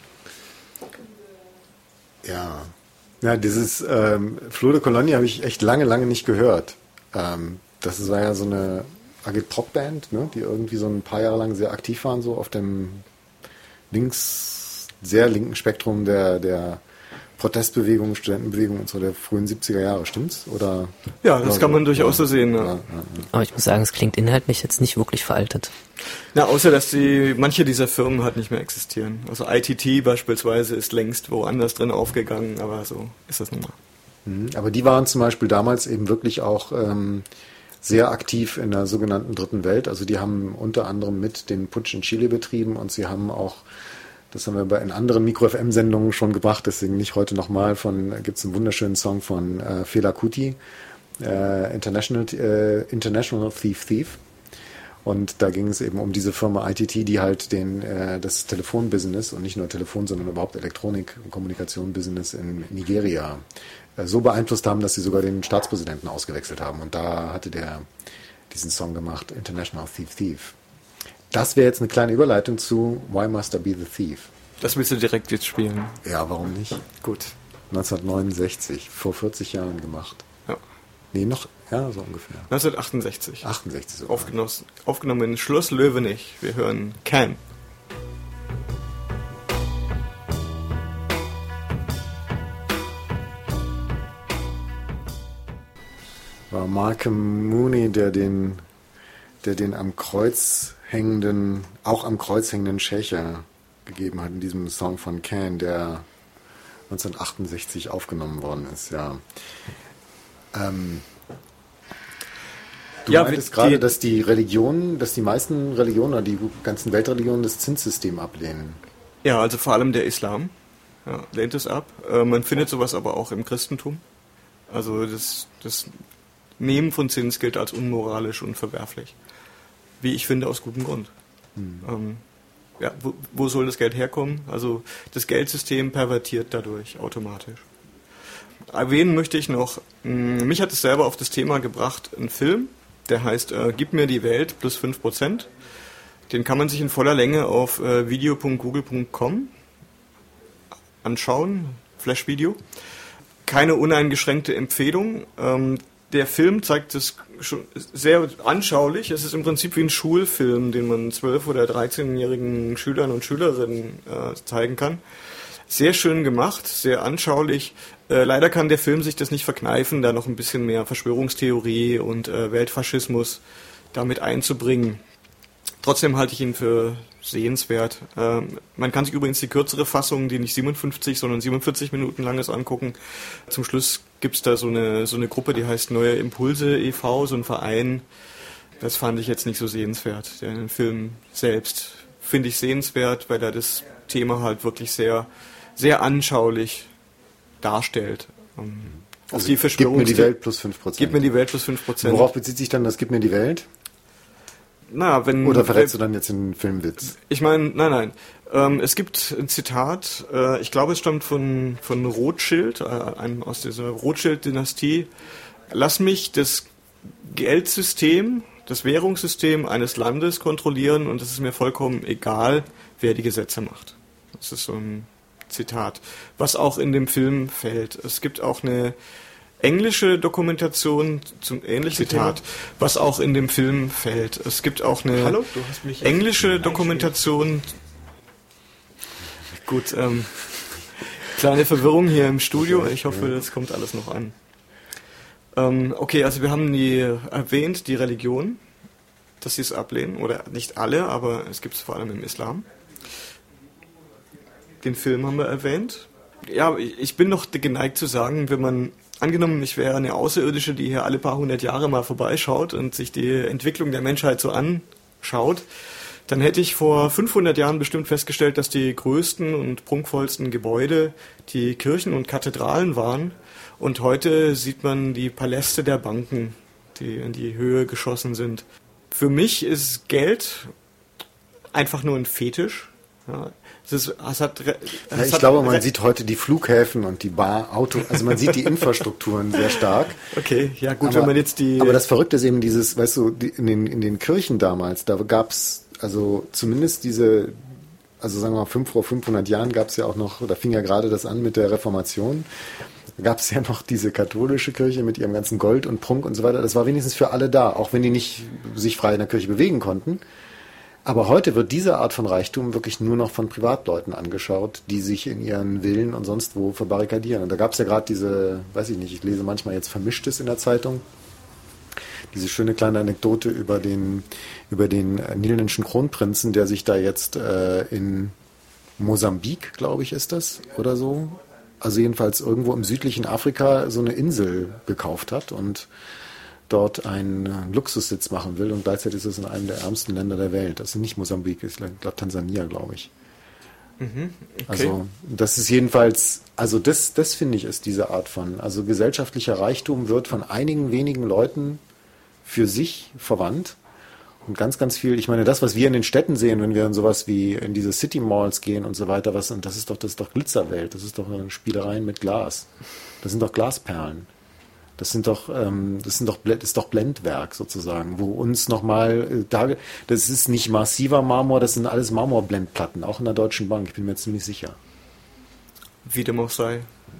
Ja, ja, dieses ähm, Flot de Colonne habe ich echt lange, lange nicht gehört. Ähm, das war ja so eine Agit-Prop-Band, ne, die irgendwie so ein paar Jahre lang sehr aktiv waren, so auf dem links, sehr linken Spektrum der, der Protestbewegung, Studentenbewegung und so der frühen siebziger Jahre, stimmt's? Oder? Ja, das oder kann so? man durchaus so sehen. Ja. Ja, ja, ja. Aber ich muss sagen, es klingt inhaltlich jetzt nicht wirklich veraltet. Na, außer dass die manche dieser Firmen halt nicht mehr existieren. Also I T T beispielsweise ist längst woanders drin aufgegangen, aber so ist das nun mal. Mhm. Aber die waren zum Beispiel damals eben wirklich auch ähm, sehr aktiv in der sogenannten Dritten Welt. Also die haben unter anderem mit den Putsch in Chile betrieben und sie haben auch, das haben wir bei in anderen Mikro-F M-Sendungen schon gebracht, deswegen nicht heute nochmal, von gibt es einen wunderschönen Song von äh, Fela Kuti, äh, International, äh, International Thief Thief. Und da ging es eben um diese Firma I T T, die halt den äh, das Telefonbusiness und nicht nur Telefon, sondern überhaupt Elektronik- und Kommunikation-Business in Nigeria äh, so beeinflusst haben, dass sie sogar den Staatspräsidenten ausgewechselt haben. Und da hatte der diesen Song gemacht, International Thief Thief. Das wäre jetzt eine kleine Überleitung zu Why Must I Be the Thief? Das willst du direkt jetzt spielen. Ja, warum nicht? Gut. neunzehnhundertneunundsechzig, vor vierzig Jahren gemacht. Ja. Nee, noch, ja, so ungefähr. neunzehnhundertachtundsechzig. achtundsechzig sogar. Aufgenommen, aufgenommen in Schloss Löwenich. Wir hören Can. War Malcolm Mooney, der den, der den am Kreuz hängenden, auch am Kreuz hängenden Schächer gegeben hat in diesem Song von Can, der neunzehnhundertachtundsechzig aufgenommen worden ist, ja. Ähm, du ja, meintest gerade, dass die Religionen, dass die meisten Religionen oder die ganzen Weltreligionen das Zinssystem ablehnen. Ja, also vor allem der Islam ja, lehnt es ab. Äh, man findet sowas aber auch im Christentum. Also das, das Nehmen von Zins gilt als unmoralisch und verwerflich. Wie ich finde, aus gutem Grund. Hm. Ähm, ja, wo, wo soll das Geld herkommen? Also das Geldsystem pervertiert dadurch automatisch. Erwähnen möchte ich noch, mh, mich hat es selber auf das Thema gebracht, ein Film, der heißt äh, Gib mir die Welt plus fünf Prozent. Den kann man sich in voller Länge auf äh, video punkt google punkt com anschauen, Flash-Video. Keine uneingeschränkte Empfehlung. Ähm, der Film zeigt es schon sehr anschaulich. Es ist im Prinzip wie ein Schulfilm, den man zwölf- oder dreizehnjährigen Schülern und Schülerinnen äh, zeigen kann. Sehr schön gemacht, sehr anschaulich. Äh, leider kann der Film sich das nicht verkneifen, da noch ein bisschen mehr Verschwörungstheorie und äh, Weltfaschismus damit einzubringen. Trotzdem halte ich ihn für sehenswert. Ähm, man kann sich übrigens die kürzere Fassung, die nicht siebenundfünfzig, sondern siebenundvierzig Minuten lang ist, angucken. Zum Schluss gibt es da so eine, so eine Gruppe, die heißt Neue Impulse e V, so ein Verein. Das fand ich jetzt nicht so sehenswert. Den Film selbst finde ich sehenswert, weil er das Thema halt wirklich sehr, sehr anschaulich darstellt. Ähm, auf Also die gib mir die Welt plus fünf Prozent. Gib mir die Welt plus fünf Prozent. Worauf bezieht sich dann das Gib mir die Welt? Na, wenn, Oder verrätst du dann jetzt den Filmwitz? Ich meine, nein, nein. Ähm, es gibt ein Zitat, äh, ich glaube, es stammt von, von Rothschild, äh, einem aus dieser Rothschild-Dynastie. Lass mich das Geldsystem, das Währungssystem eines Landes kontrollieren und es ist mir vollkommen egal, wer die Gesetze macht. Das ist so ein Zitat, was auch in dem Film fällt. Es gibt auch eine englische Dokumentation zum ähnlichen Zitat, was auch in dem Film fällt. Es gibt auch eine Hallo, du hast mich englische Dokumentation. Gut, ähm, kleine Verwirrung hier im Studio. Ich hoffe, das kommt alles noch an. Ähm, okay, also wir haben die erwähnt, die Religion, dass sie es ablehnen, oder nicht alle, aber es gibt es vor allem im Islam. Den Film haben wir erwähnt. Ja, ich bin noch geneigt zu sagen, wenn man angenommen, ich wäre eine Außerirdische, die hier alle paar hundert Jahre mal vorbeischaut und sich die Entwicklung der Menschheit so anschaut, dann hätte ich vor fünfhundert Jahren bestimmt festgestellt, dass die größten und prunkvollsten Gebäude die Kirchen und Kathedralen waren. Und heute sieht man die Paläste der Banken, die in die Höhe geschossen sind. Für mich ist Geld einfach nur ein Fetisch. Ja, es ist, es hat, es ja, ich hat, glaube, man sieht heute die Flughäfen und die Bar, Auto, also man sieht die Infrastrukturen sehr stark. Okay, ja gut, aber, wenn man jetzt die... Aber das Verrückte ist eben dieses, weißt du, die, in, den, in den Kirchen damals, da gab es also zumindest diese, also sagen wir mal, fünf, vor fünfhundert Jahren gab es ja auch noch, da fing ja gerade das an mit der Reformation, da gab es ja noch diese katholische Kirche mit ihrem ganzen Gold und Prunk und so weiter, das war wenigstens für alle da, auch wenn die nicht sich frei in der Kirche bewegen konnten. Aber heute wird diese Art von Reichtum wirklich nur noch von Privatleuten angeschaut, die sich in ihren Villen und sonst wo verbarrikadieren. Und da gab es ja gerade diese, weiß ich nicht, ich lese manchmal jetzt Vermischtes in der Zeitung, diese schöne kleine Anekdote über den, über den niederländischen Kronprinzen, der sich da jetzt äh, in Mosambik, glaube ich, ist das, oder so, also jedenfalls irgendwo im südlichen Afrika so eine Insel gekauft hat und dort einen Luxussitz machen will und gleichzeitig ist es in einem der ärmsten Länder der Welt. Das ist nicht Mosambik, ich glaube Tansania, glaube ich. Mhm, okay. Also das ist jedenfalls, also das, das finde ich ist diese Art von, also gesellschaftlicher Reichtum wird von einigen wenigen Leuten für sich verwandt und ganz, ganz viel, ich meine, das, was wir in den Städten sehen, wenn wir in sowas wie in diese City Malls gehen und so weiter, was, und das ist doch, das ist doch Glitzerwelt, das ist doch Spielereien mit Glas. Das sind doch Glasperlen. Das sind doch, ähm, das sind doch, das ist doch Blendwerk sozusagen, wo uns nochmal, äh, das ist nicht massiver Marmor, das sind alles Marmorblendplatten, auch in der Deutschen Bank, ich bin mir ziemlich sicher. Wie dem auch sei.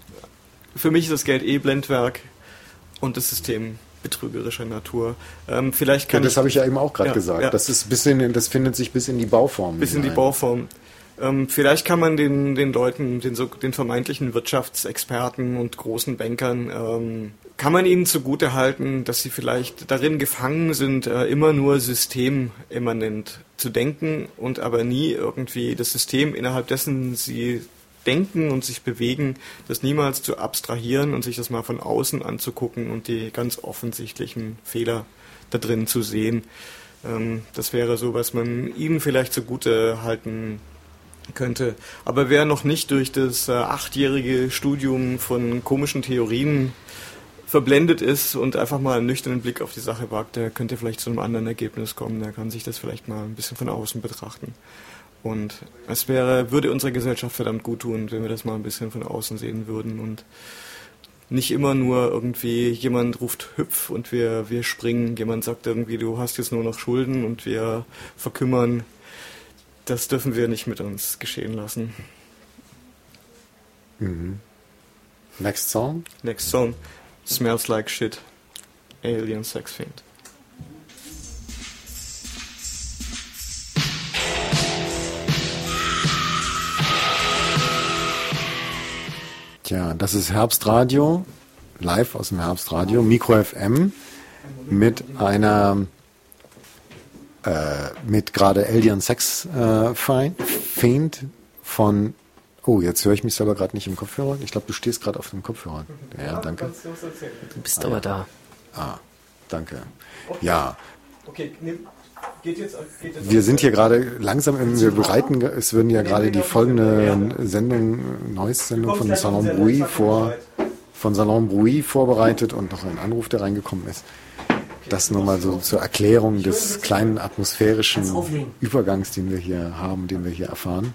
Für mich ist das Geld eh Blendwerk und das System betrügerischer Natur. Ähm, vielleicht kann ja, das ich, habe ich ja eben auch gerade ja, gesagt. Ja. Das ist bis in, das findet sich bis in die Bauform. Bis in die Bauform. Ähm, vielleicht kann man den, den Leuten, den, so, den vermeintlichen Wirtschaftsexperten und großen Bankern, ähm, kann man ihnen zugute halten, dass sie vielleicht darin gefangen sind, äh, immer nur systemimmanent zu denken und aber nie irgendwie das System, innerhalb dessen sie denken und sich bewegen, das niemals zu abstrahieren und sich das mal von außen anzugucken und die ganz offensichtlichen Fehler da drin zu sehen. Ähm, das wäre so, was man ihnen vielleicht zugute halten könnte. Aber wer noch nicht durch das äh, achtjährige Studium von komischen Theorien verblendet ist und einfach mal einen nüchternen Blick auf die Sache wagt, der könnte vielleicht zu einem anderen Ergebnis kommen. Der kann sich das vielleicht mal ein bisschen von außen betrachten. Und es wäre, würde unserer Gesellschaft verdammt gut tun, wenn wir das mal ein bisschen von außen sehen würden und nicht immer nur irgendwie jemand ruft hüpf und wir, wir springen, jemand sagt irgendwie, du hast jetzt nur noch Schulden und wir verkümmern. Das dürfen wir nicht mit uns geschehen lassen. Mhm. Next song? Next song. Smells Like Shit. Alien Sex Fiend. Tja, das ist Herbstradio, live aus dem Herbstradio, Mikro F M mit einer, äh, mit gerade Alien Sex äh, Fiend von, oh, jetzt höre ich mich selber gerade nicht im Kopfhörer. Ich glaube, du stehst gerade auf dem Kopfhörer. Ja, danke. Du bist aber da. Ah, danke. Ja. Okay, geht jetzt, geht jetzt wir sind hier gerade langsam, im, wir bereiten, es würden ja gerade die folgende Sendung, neues Sendung von Salon Bruit vor, von Salon Bruit vorbereitet und noch ein Anruf, der reingekommen ist. Das nur mal so zur Erklärung des kleinen atmosphärischen Übergangs, den wir hier haben, den wir hier erfahren.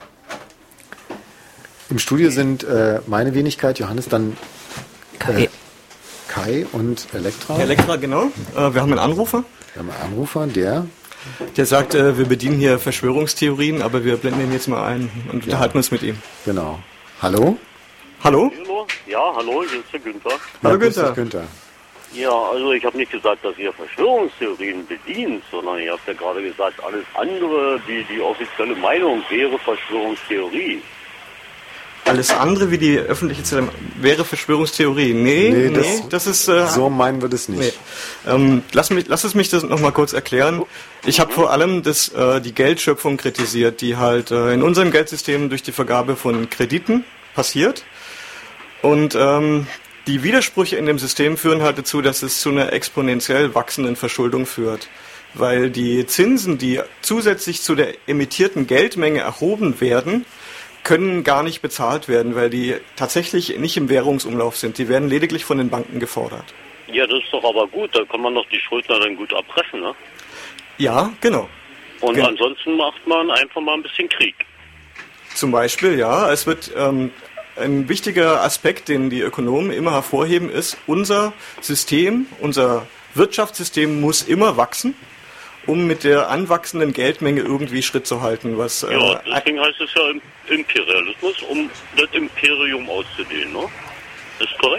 Im Studio sind äh, meine Wenigkeit, Johannes, dann Kai, äh, Kai und Elektra. Elektra, genau. Äh, wir haben einen Anrufer. Wir haben einen Anrufer, der... Der sagt, äh, wir bedienen hier Verschwörungstheorien, aber wir blenden ihn jetzt mal ein und ja. unterhalten uns mit ihm. Genau. Hallo? Hallo? Hallo? Ja, hallo, hier ist der Günther. Hallo ja, Günther. Günther. Ja, also ich habe nicht gesagt, dass ihr Verschwörungstheorien bedient, sondern ihr habt ja gerade gesagt, alles andere, die die offizielle Meinung wäre Verschwörungstheorie. Alles andere wie die öffentliche Zelle wäre Verschwörungstheorie. Nee, nee, nee das, das ist... Äh, so meinen wir das nicht. Nee. Ähm, lass, mich, lass es mich das nochmal kurz erklären. Ich habe vor allem das, äh, die Geldschöpfung kritisiert, die halt äh, in unserem Geldsystem durch die Vergabe von Krediten passiert. Und ähm, die Widersprüche in dem System führen halt dazu, dass es zu einer exponentiell wachsenden Verschuldung führt. Weil die Zinsen, die zusätzlich zu der emittierten Geldmenge erhoben werden, können gar nicht bezahlt werden, weil die tatsächlich nicht im Währungsumlauf sind. Die werden lediglich von den Banken gefordert. Ja, das ist doch aber gut. Da kann man doch die Schuldner dann gut erpressen, ne? Ja, genau. Und genau. Ansonsten macht man einfach mal ein bisschen Krieg. Zum Beispiel, ja. Es wird ähm, ein wichtiger Aspekt, den die Ökonomen immer hervorheben, ist, unser System, unser Wirtschaftssystem muss immer wachsen, um mit der anwachsenden Geldmenge irgendwie Schritt zu halten. Was, ja, äh, deswegen heißt es ja Imperialismus, um das Imperium auszudehnen, ne? Ist korrekt?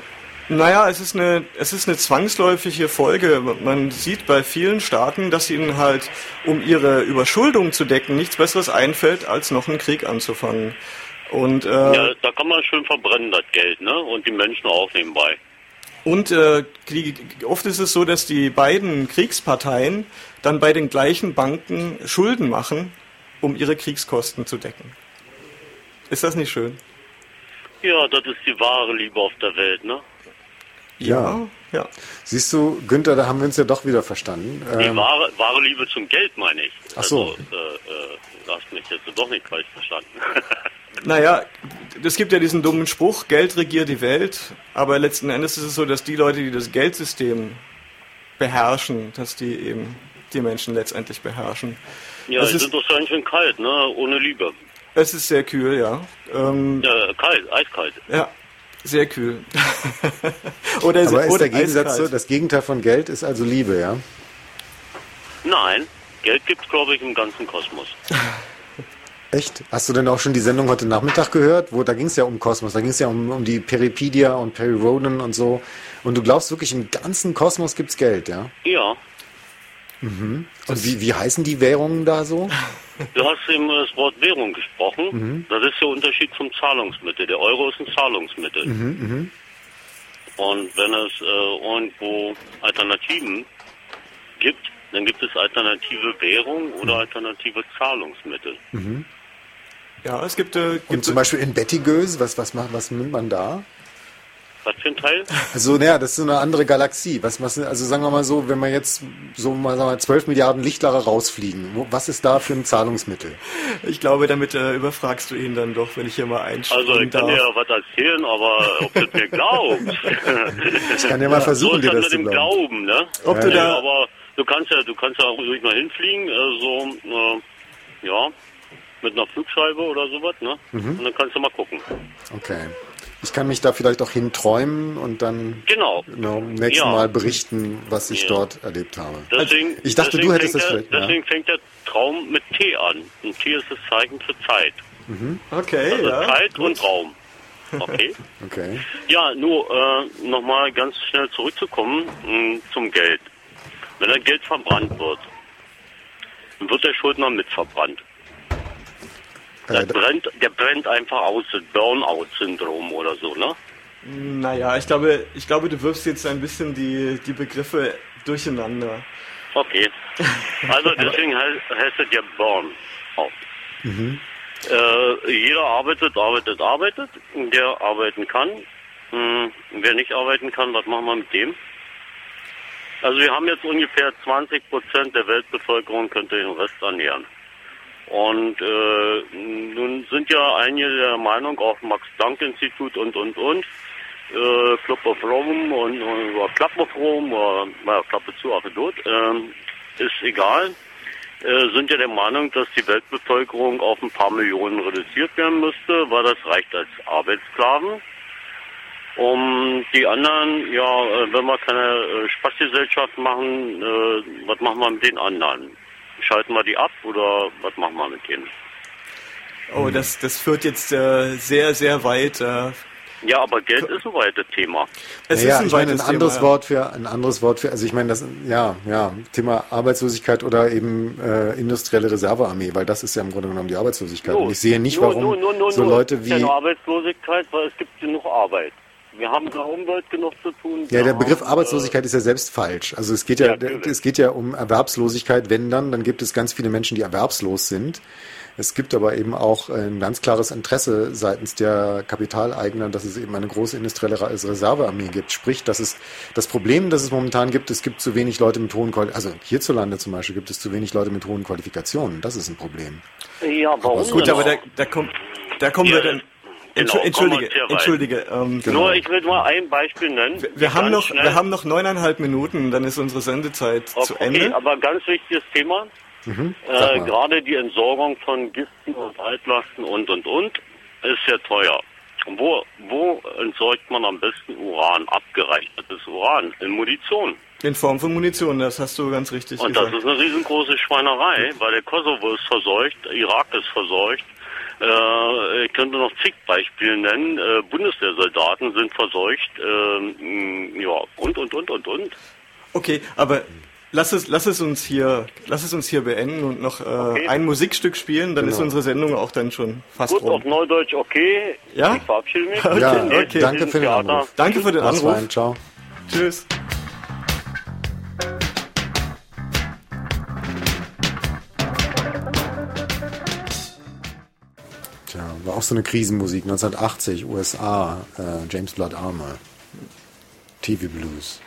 Naja, es ist eine, es ist eine zwangsläufige Folge. Man sieht bei vielen Staaten, dass ihnen halt, um ihre Überschuldung zu decken, nichts Besseres einfällt, als noch einen Krieg anzufangen. Und, äh, ja, da kann man schön verbrennen, das Geld, ne? Und die Menschen auch nebenbei. Und äh, die, oft ist es so, dass die beiden Kriegsparteien dann bei den gleichen Banken Schulden machen, um ihre Kriegskosten zu decken. Ist das nicht schön? Ja, das ist die wahre Liebe auf der Welt, ne? Ja. ja. Siehst du, Günther, da haben wir uns ja doch wieder verstanden. Die Ähm, wahre, wahre Liebe zum Geld, meine ich. Ach so. Also, äh, äh, du hast mich jetzt doch nicht falsch verstanden. Naja, es gibt ja diesen dummen Spruch, Geld regiert die Welt, aber letzten Endes ist es so, dass die Leute, die das Geldsystem beherrschen, dass die eben die Menschen letztendlich beherrschen. Ja, es die ist, sind doch ganz schön kalt, ne? Ohne Liebe. Es ist sehr kühl, ja. Ähm, ja, kalt, eiskalt. Ja, sehr kühl. oder aber ist oder der Gegensatz eiskalt. so, das Gegenteil von Geld ist also Liebe, ja? Nein, Geld gibt's, glaube ich, im ganzen Kosmos. Echt? Hast du denn auch schon die Sendung heute Nachmittag gehört? Wo, da ging es ja um Kosmos, da ging es ja um, um die Peripedia und Perry Roden und so. Und du glaubst wirklich, im ganzen Kosmos gibt's Geld, ja? Ja. Mhm. Und wie, wie heißen die Währungen da so? Du hast eben das Wort Währung gesprochen. Mhm. Das ist der Unterschied zum Zahlungsmittel. Der Euro ist ein Zahlungsmittel. Mhm, mhm. Und wenn es äh, irgendwo Alternativen gibt, dann gibt es alternative Währung oder alternative Zahlungsmittel. Mhm. Ja, es gibt... Äh, gibt Und zum Beispiel in Bettigös, was, was, macht, was nimmt man da? Was für ein Teil? Also, naja, das ist so eine andere Galaxie. Was, was, also sagen wir mal so, wenn wir jetzt so mal sagen wir, zwölf Milliarden Lichtjahre rausfliegen, wo, was ist da für ein Zahlungsmittel? Ich glaube, damit äh, überfragst du ihn dann doch, wenn ich hier mal einspringen Also ich kann darf. dir ja was erzählen, aber ob du mir glaubst. Ich kann ja mal versuchen, so dir das mit zu dem glauben. Glauben, ne? Ob Ja, du ja. da... Aber du kannst ja, du kannst ja auch ruhig mal hinfliegen, äh, so, äh, ja, mit einer Flugscheibe oder sowas, ne? Mhm. Und dann kannst du mal gucken. Okay. Ich kann mich da vielleicht auch hinträumen und dann Genau. genau, beim nächsten Ja. Mal berichten, was ich Ja. dort erlebt habe. Deswegen, ich dachte, deswegen du hättest fängt das der, vielleicht. Ja. Deswegen fängt der Traum mit T an. Und T ist das Zeichen für Zeit. Mhm. Okay, Also ja. Zeit gut. und Raum. Okay. Okay. Ja, nur äh, nochmal ganz schnell zurückzukommen mh, zum Geld. Wenn das Geld verbrannt wird, dann wird der Schuldner mit verbrannt. Der, Äh, brennt, der brennt einfach aus, das Burnout-Syndrom oder so, ne? Naja, ich glaube, ich glaube, du wirfst jetzt ein bisschen die, die Begriffe durcheinander. Okay. Also deswegen heißt, heißt es ja Burnout. Mhm. Äh, jeder arbeitet, arbeitet, arbeitet, der arbeiten kann. Hm, wer nicht arbeiten kann, was machen wir mit dem? Also wir haben jetzt ungefähr zwanzig Prozent der Weltbevölkerung könnte den Rest ernähren. Und äh, nun sind ja einige der Meinung, auch Max-Planck-Institut und, und, und, äh, Club of Rome und, und oder Club of Rome, oder, naja, Klappe zu, Affe tot, äh, ist egal, äh, sind ja der Meinung, dass die Weltbevölkerung auf ein paar Millionen reduziert werden müsste, weil das reicht als Arbeitssklaven. Um die anderen, ja, äh, wenn wir keine äh, Spaßgesellschaft machen, äh, was machen wir mit den anderen? Schalten wir die ab oder was machen wir mit denen? Oh, das, das führt jetzt äh, sehr, sehr weit. Äh, Ja, aber Geld ist ein weites Thema. es ja, ist ein ich meine, ein weites anderes Thema, ja. Wort für ein anderes Wort für, also ich meine, das ja, ja, Thema Arbeitslosigkeit oder eben äh, industrielle Reservearmee, weil das ist ja im Grunde genommen die Arbeitslosigkeit. So, Und ich sehe nicht, nur, warum nur, nur, nur, so nur. Leute Es ist wie ja nur Arbeitslosigkeit, weil es gibt genug Arbeit. Wir haben mit der Umwelt genug zu tun. ja, Wir der Begriff haben, Arbeitslosigkeit ist ja selbst falsch. Also es geht ja, Ja, natürlich. es geht ja um Erwerbslosigkeit, wenn dann, dann gibt es ganz viele Menschen, die erwerbslos sind. Es gibt aber eben auch ein ganz klares Interesse seitens der Kapitaleigner, dass es eben eine große industrielle Reservearmee gibt. Sprich, dass es das Problem, das es momentan gibt, es gibt zu wenig Leute mit hohen Qualifikationen. Also hierzulande zum Beispiel gibt es zu wenig Leute mit hohen Qualifikationen. Das ist ein Problem. äh, ja, warum Gut, denn aber auch? da, da kommt, da kommen Ja, wir dann. genau, Entschu- Entschuldige, kommen wir sehr weit. Entschuldige. Ähm, Nur, ich will mal ein Beispiel nennen. wir, wir haben Ganz noch, schnell. wir haben noch neuneinhalb Minuten, dann ist unsere Sendezeit Okay, zu Ende. aber ganz wichtiges Thema. Mhm. Sag Äh, mal. gerade die Entsorgung von Giften und Altlasten und und und ist sehr teuer. Und wo, wo entsorgt man am besten Uran, abgereichertes Uran? In Munition. In Form von Munition, das hast du ganz richtig Und das gesagt. ist eine riesengroße Schweinerei, weil der Kosovo ist verseucht, Irak ist verseucht, Äh, ich könnte noch zig Beispiele nennen. Äh, Bundeswehrsoldaten sind verseucht. Äh, ja, und, und, und, und, und. Okay, aber lass es, lass es uns hier, lass es uns hier beenden und noch äh, okay. ein Musikstück spielen, dann genau. ist unsere Sendung auch dann schon fast Gut, rum. auf Neudeutsch, okay. Ja? Ich verabschiede mich. Okay, ja, okay. Danke für den Anruf. Danke für den Anruf. Rein, ciao. Tschüss. Tja, war auch so eine Krisenmusik, neunzehnhundertachtzig, U S A, äh, James Blood Armour, T V Blues.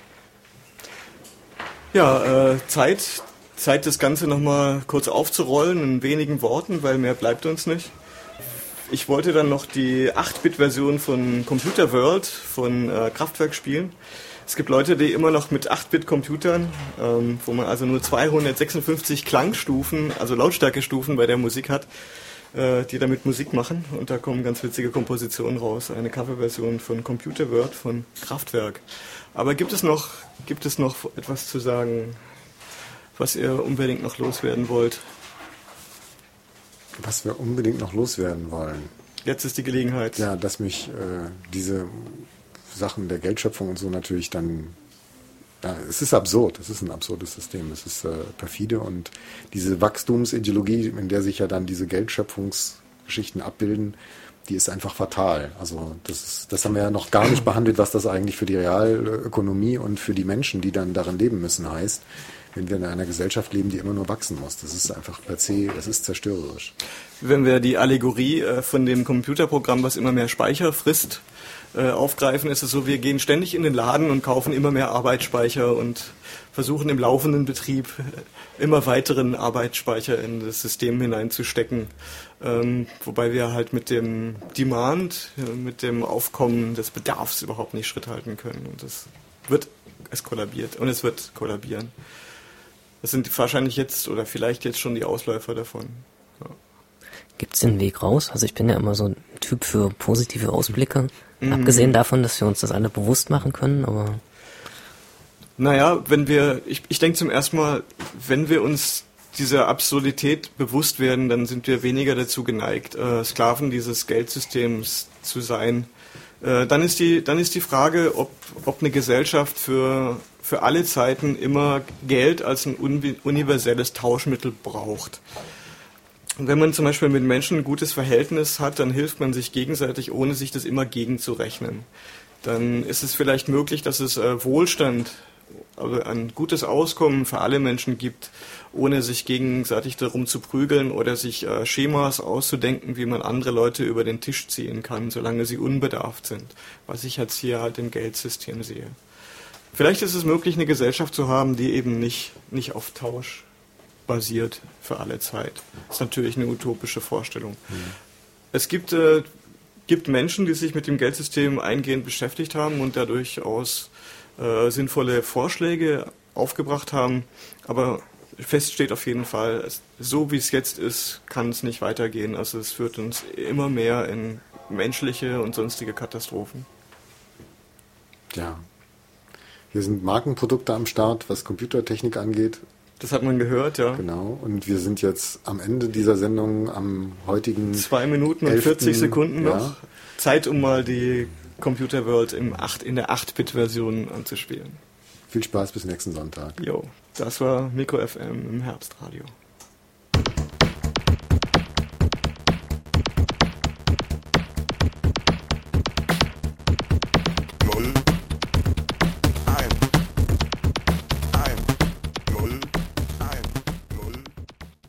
Ja, äh, Zeit, Zeit das Ganze nochmal kurz aufzurollen in wenigen Worten, weil mehr bleibt uns nicht. Ich wollte dann noch die acht-Bit-Version von Computer World von äh, Kraftwerk spielen. Es gibt Leute, die immer noch mit acht-Bit-Computern, ähm, wo man also nur zweihundertsechsundfünfzig Klangstufen, also Lautstärkestufen bei der Musik hat, äh, die damit Musik machen. Und da kommen ganz witzige Kompositionen raus. Eine Coverversion von Computer World von Kraftwerk. Aber gibt es noch, gibt es noch etwas zu sagen, was ihr unbedingt noch loswerden wollt? Was wir unbedingt noch loswerden wollen. Jetzt ist die Gelegenheit. Ja, dass mich äh, diese Sachen der Geldschöpfung und so natürlich dann... Ja, es ist absurd, es ist ein absurdes System, es ist äh, perfide und diese Wachstumsideologie, in der sich ja dann diese Geldschöpfungsgeschichten abbilden, die ist einfach fatal. Also das ist, das haben wir ja noch gar nicht behandelt, was das eigentlich für die Realökonomie und für die Menschen, die dann darin leben müssen, heißt, wenn wir in einer Gesellschaft leben, die immer nur wachsen muss. Das ist einfach per se, das ist zerstörerisch. Wenn wir die Allegorie äh, von dem Computerprogramm, was immer mehr Speicher frisst, äh, aufgreifen, ist es so, wir gehen ständig in den Laden und kaufen immer mehr Arbeitsspeicher und versuchen im laufenden Betrieb äh, immer weiteren Arbeitsspeicher in das System hineinzustecken. Ähm, wobei wir halt mit dem Demand, äh, mit dem Aufkommen des Bedarfs überhaupt nicht Schritt halten können. Und das wird, es kollabiert und es wird kollabieren. Das sind wahrscheinlich jetzt oder vielleicht jetzt schon die Ausläufer davon. Ja. Gibt es den Weg raus? Also ich bin ja immer so ein Typ für positive Ausblicke. Mhm. Abgesehen davon, dass wir uns das alle bewusst machen können, aber... Naja, wenn wir, ich, ich denke zum ersten Mal, wenn wir uns dieser Absurdität bewusst werden, dann sind wir weniger dazu geneigt, äh, Sklaven dieses Geldsystems zu sein. Äh, dann ist die, dann ist die Frage, ob, ob eine Gesellschaft für, für alle Zeiten immer Geld als ein un- universelles Tauschmittel braucht. Und wenn man zum Beispiel mit Menschen ein gutes Verhältnis hat, dann hilft man sich gegenseitig, ohne sich das immer gegenzurechnen. Dann ist es vielleicht möglich, dass es äh, Wohlstand, also ein gutes Auskommen für alle Menschen gibt, ohne sich gegenseitig darum zu prügeln oder sich äh, Schemas auszudenken, wie man andere Leute über den Tisch ziehen kann, solange sie unbedarft sind, was ich jetzt hier halt im Geldsystem sehe. Vielleicht ist es möglich, eine Gesellschaft zu haben, die eben nicht, nicht auf Tausch basiert für alle Zeit. Das ist natürlich eine utopische Vorstellung. Mhm. Es gibt, äh, gibt Menschen, die sich mit dem Geldsystem eingehend beschäftigt haben und dadurch aus äh, sinnvolle Vorschläge aufgebracht haben, aber fest steht auf jeden Fall, es, so wie es jetzt ist, kann es nicht weitergehen. Also es führt uns immer mehr in menschliche und sonstige Katastrophen. Ja. Hier sind Markenprodukte am Start, was Computertechnik angeht. Das hat man gehört, ja. Genau. Und wir sind jetzt am Ende dieser Sendung am heutigen Zwei Minuten und elften vierzig Sekunden noch. Ja. Zeit, um mal die Computer World im acht, in der acht-Bit-Version anzuspielen. Viel Spaß bis nächsten Sonntag. Jo, das war Mikro F M im Herbstradio.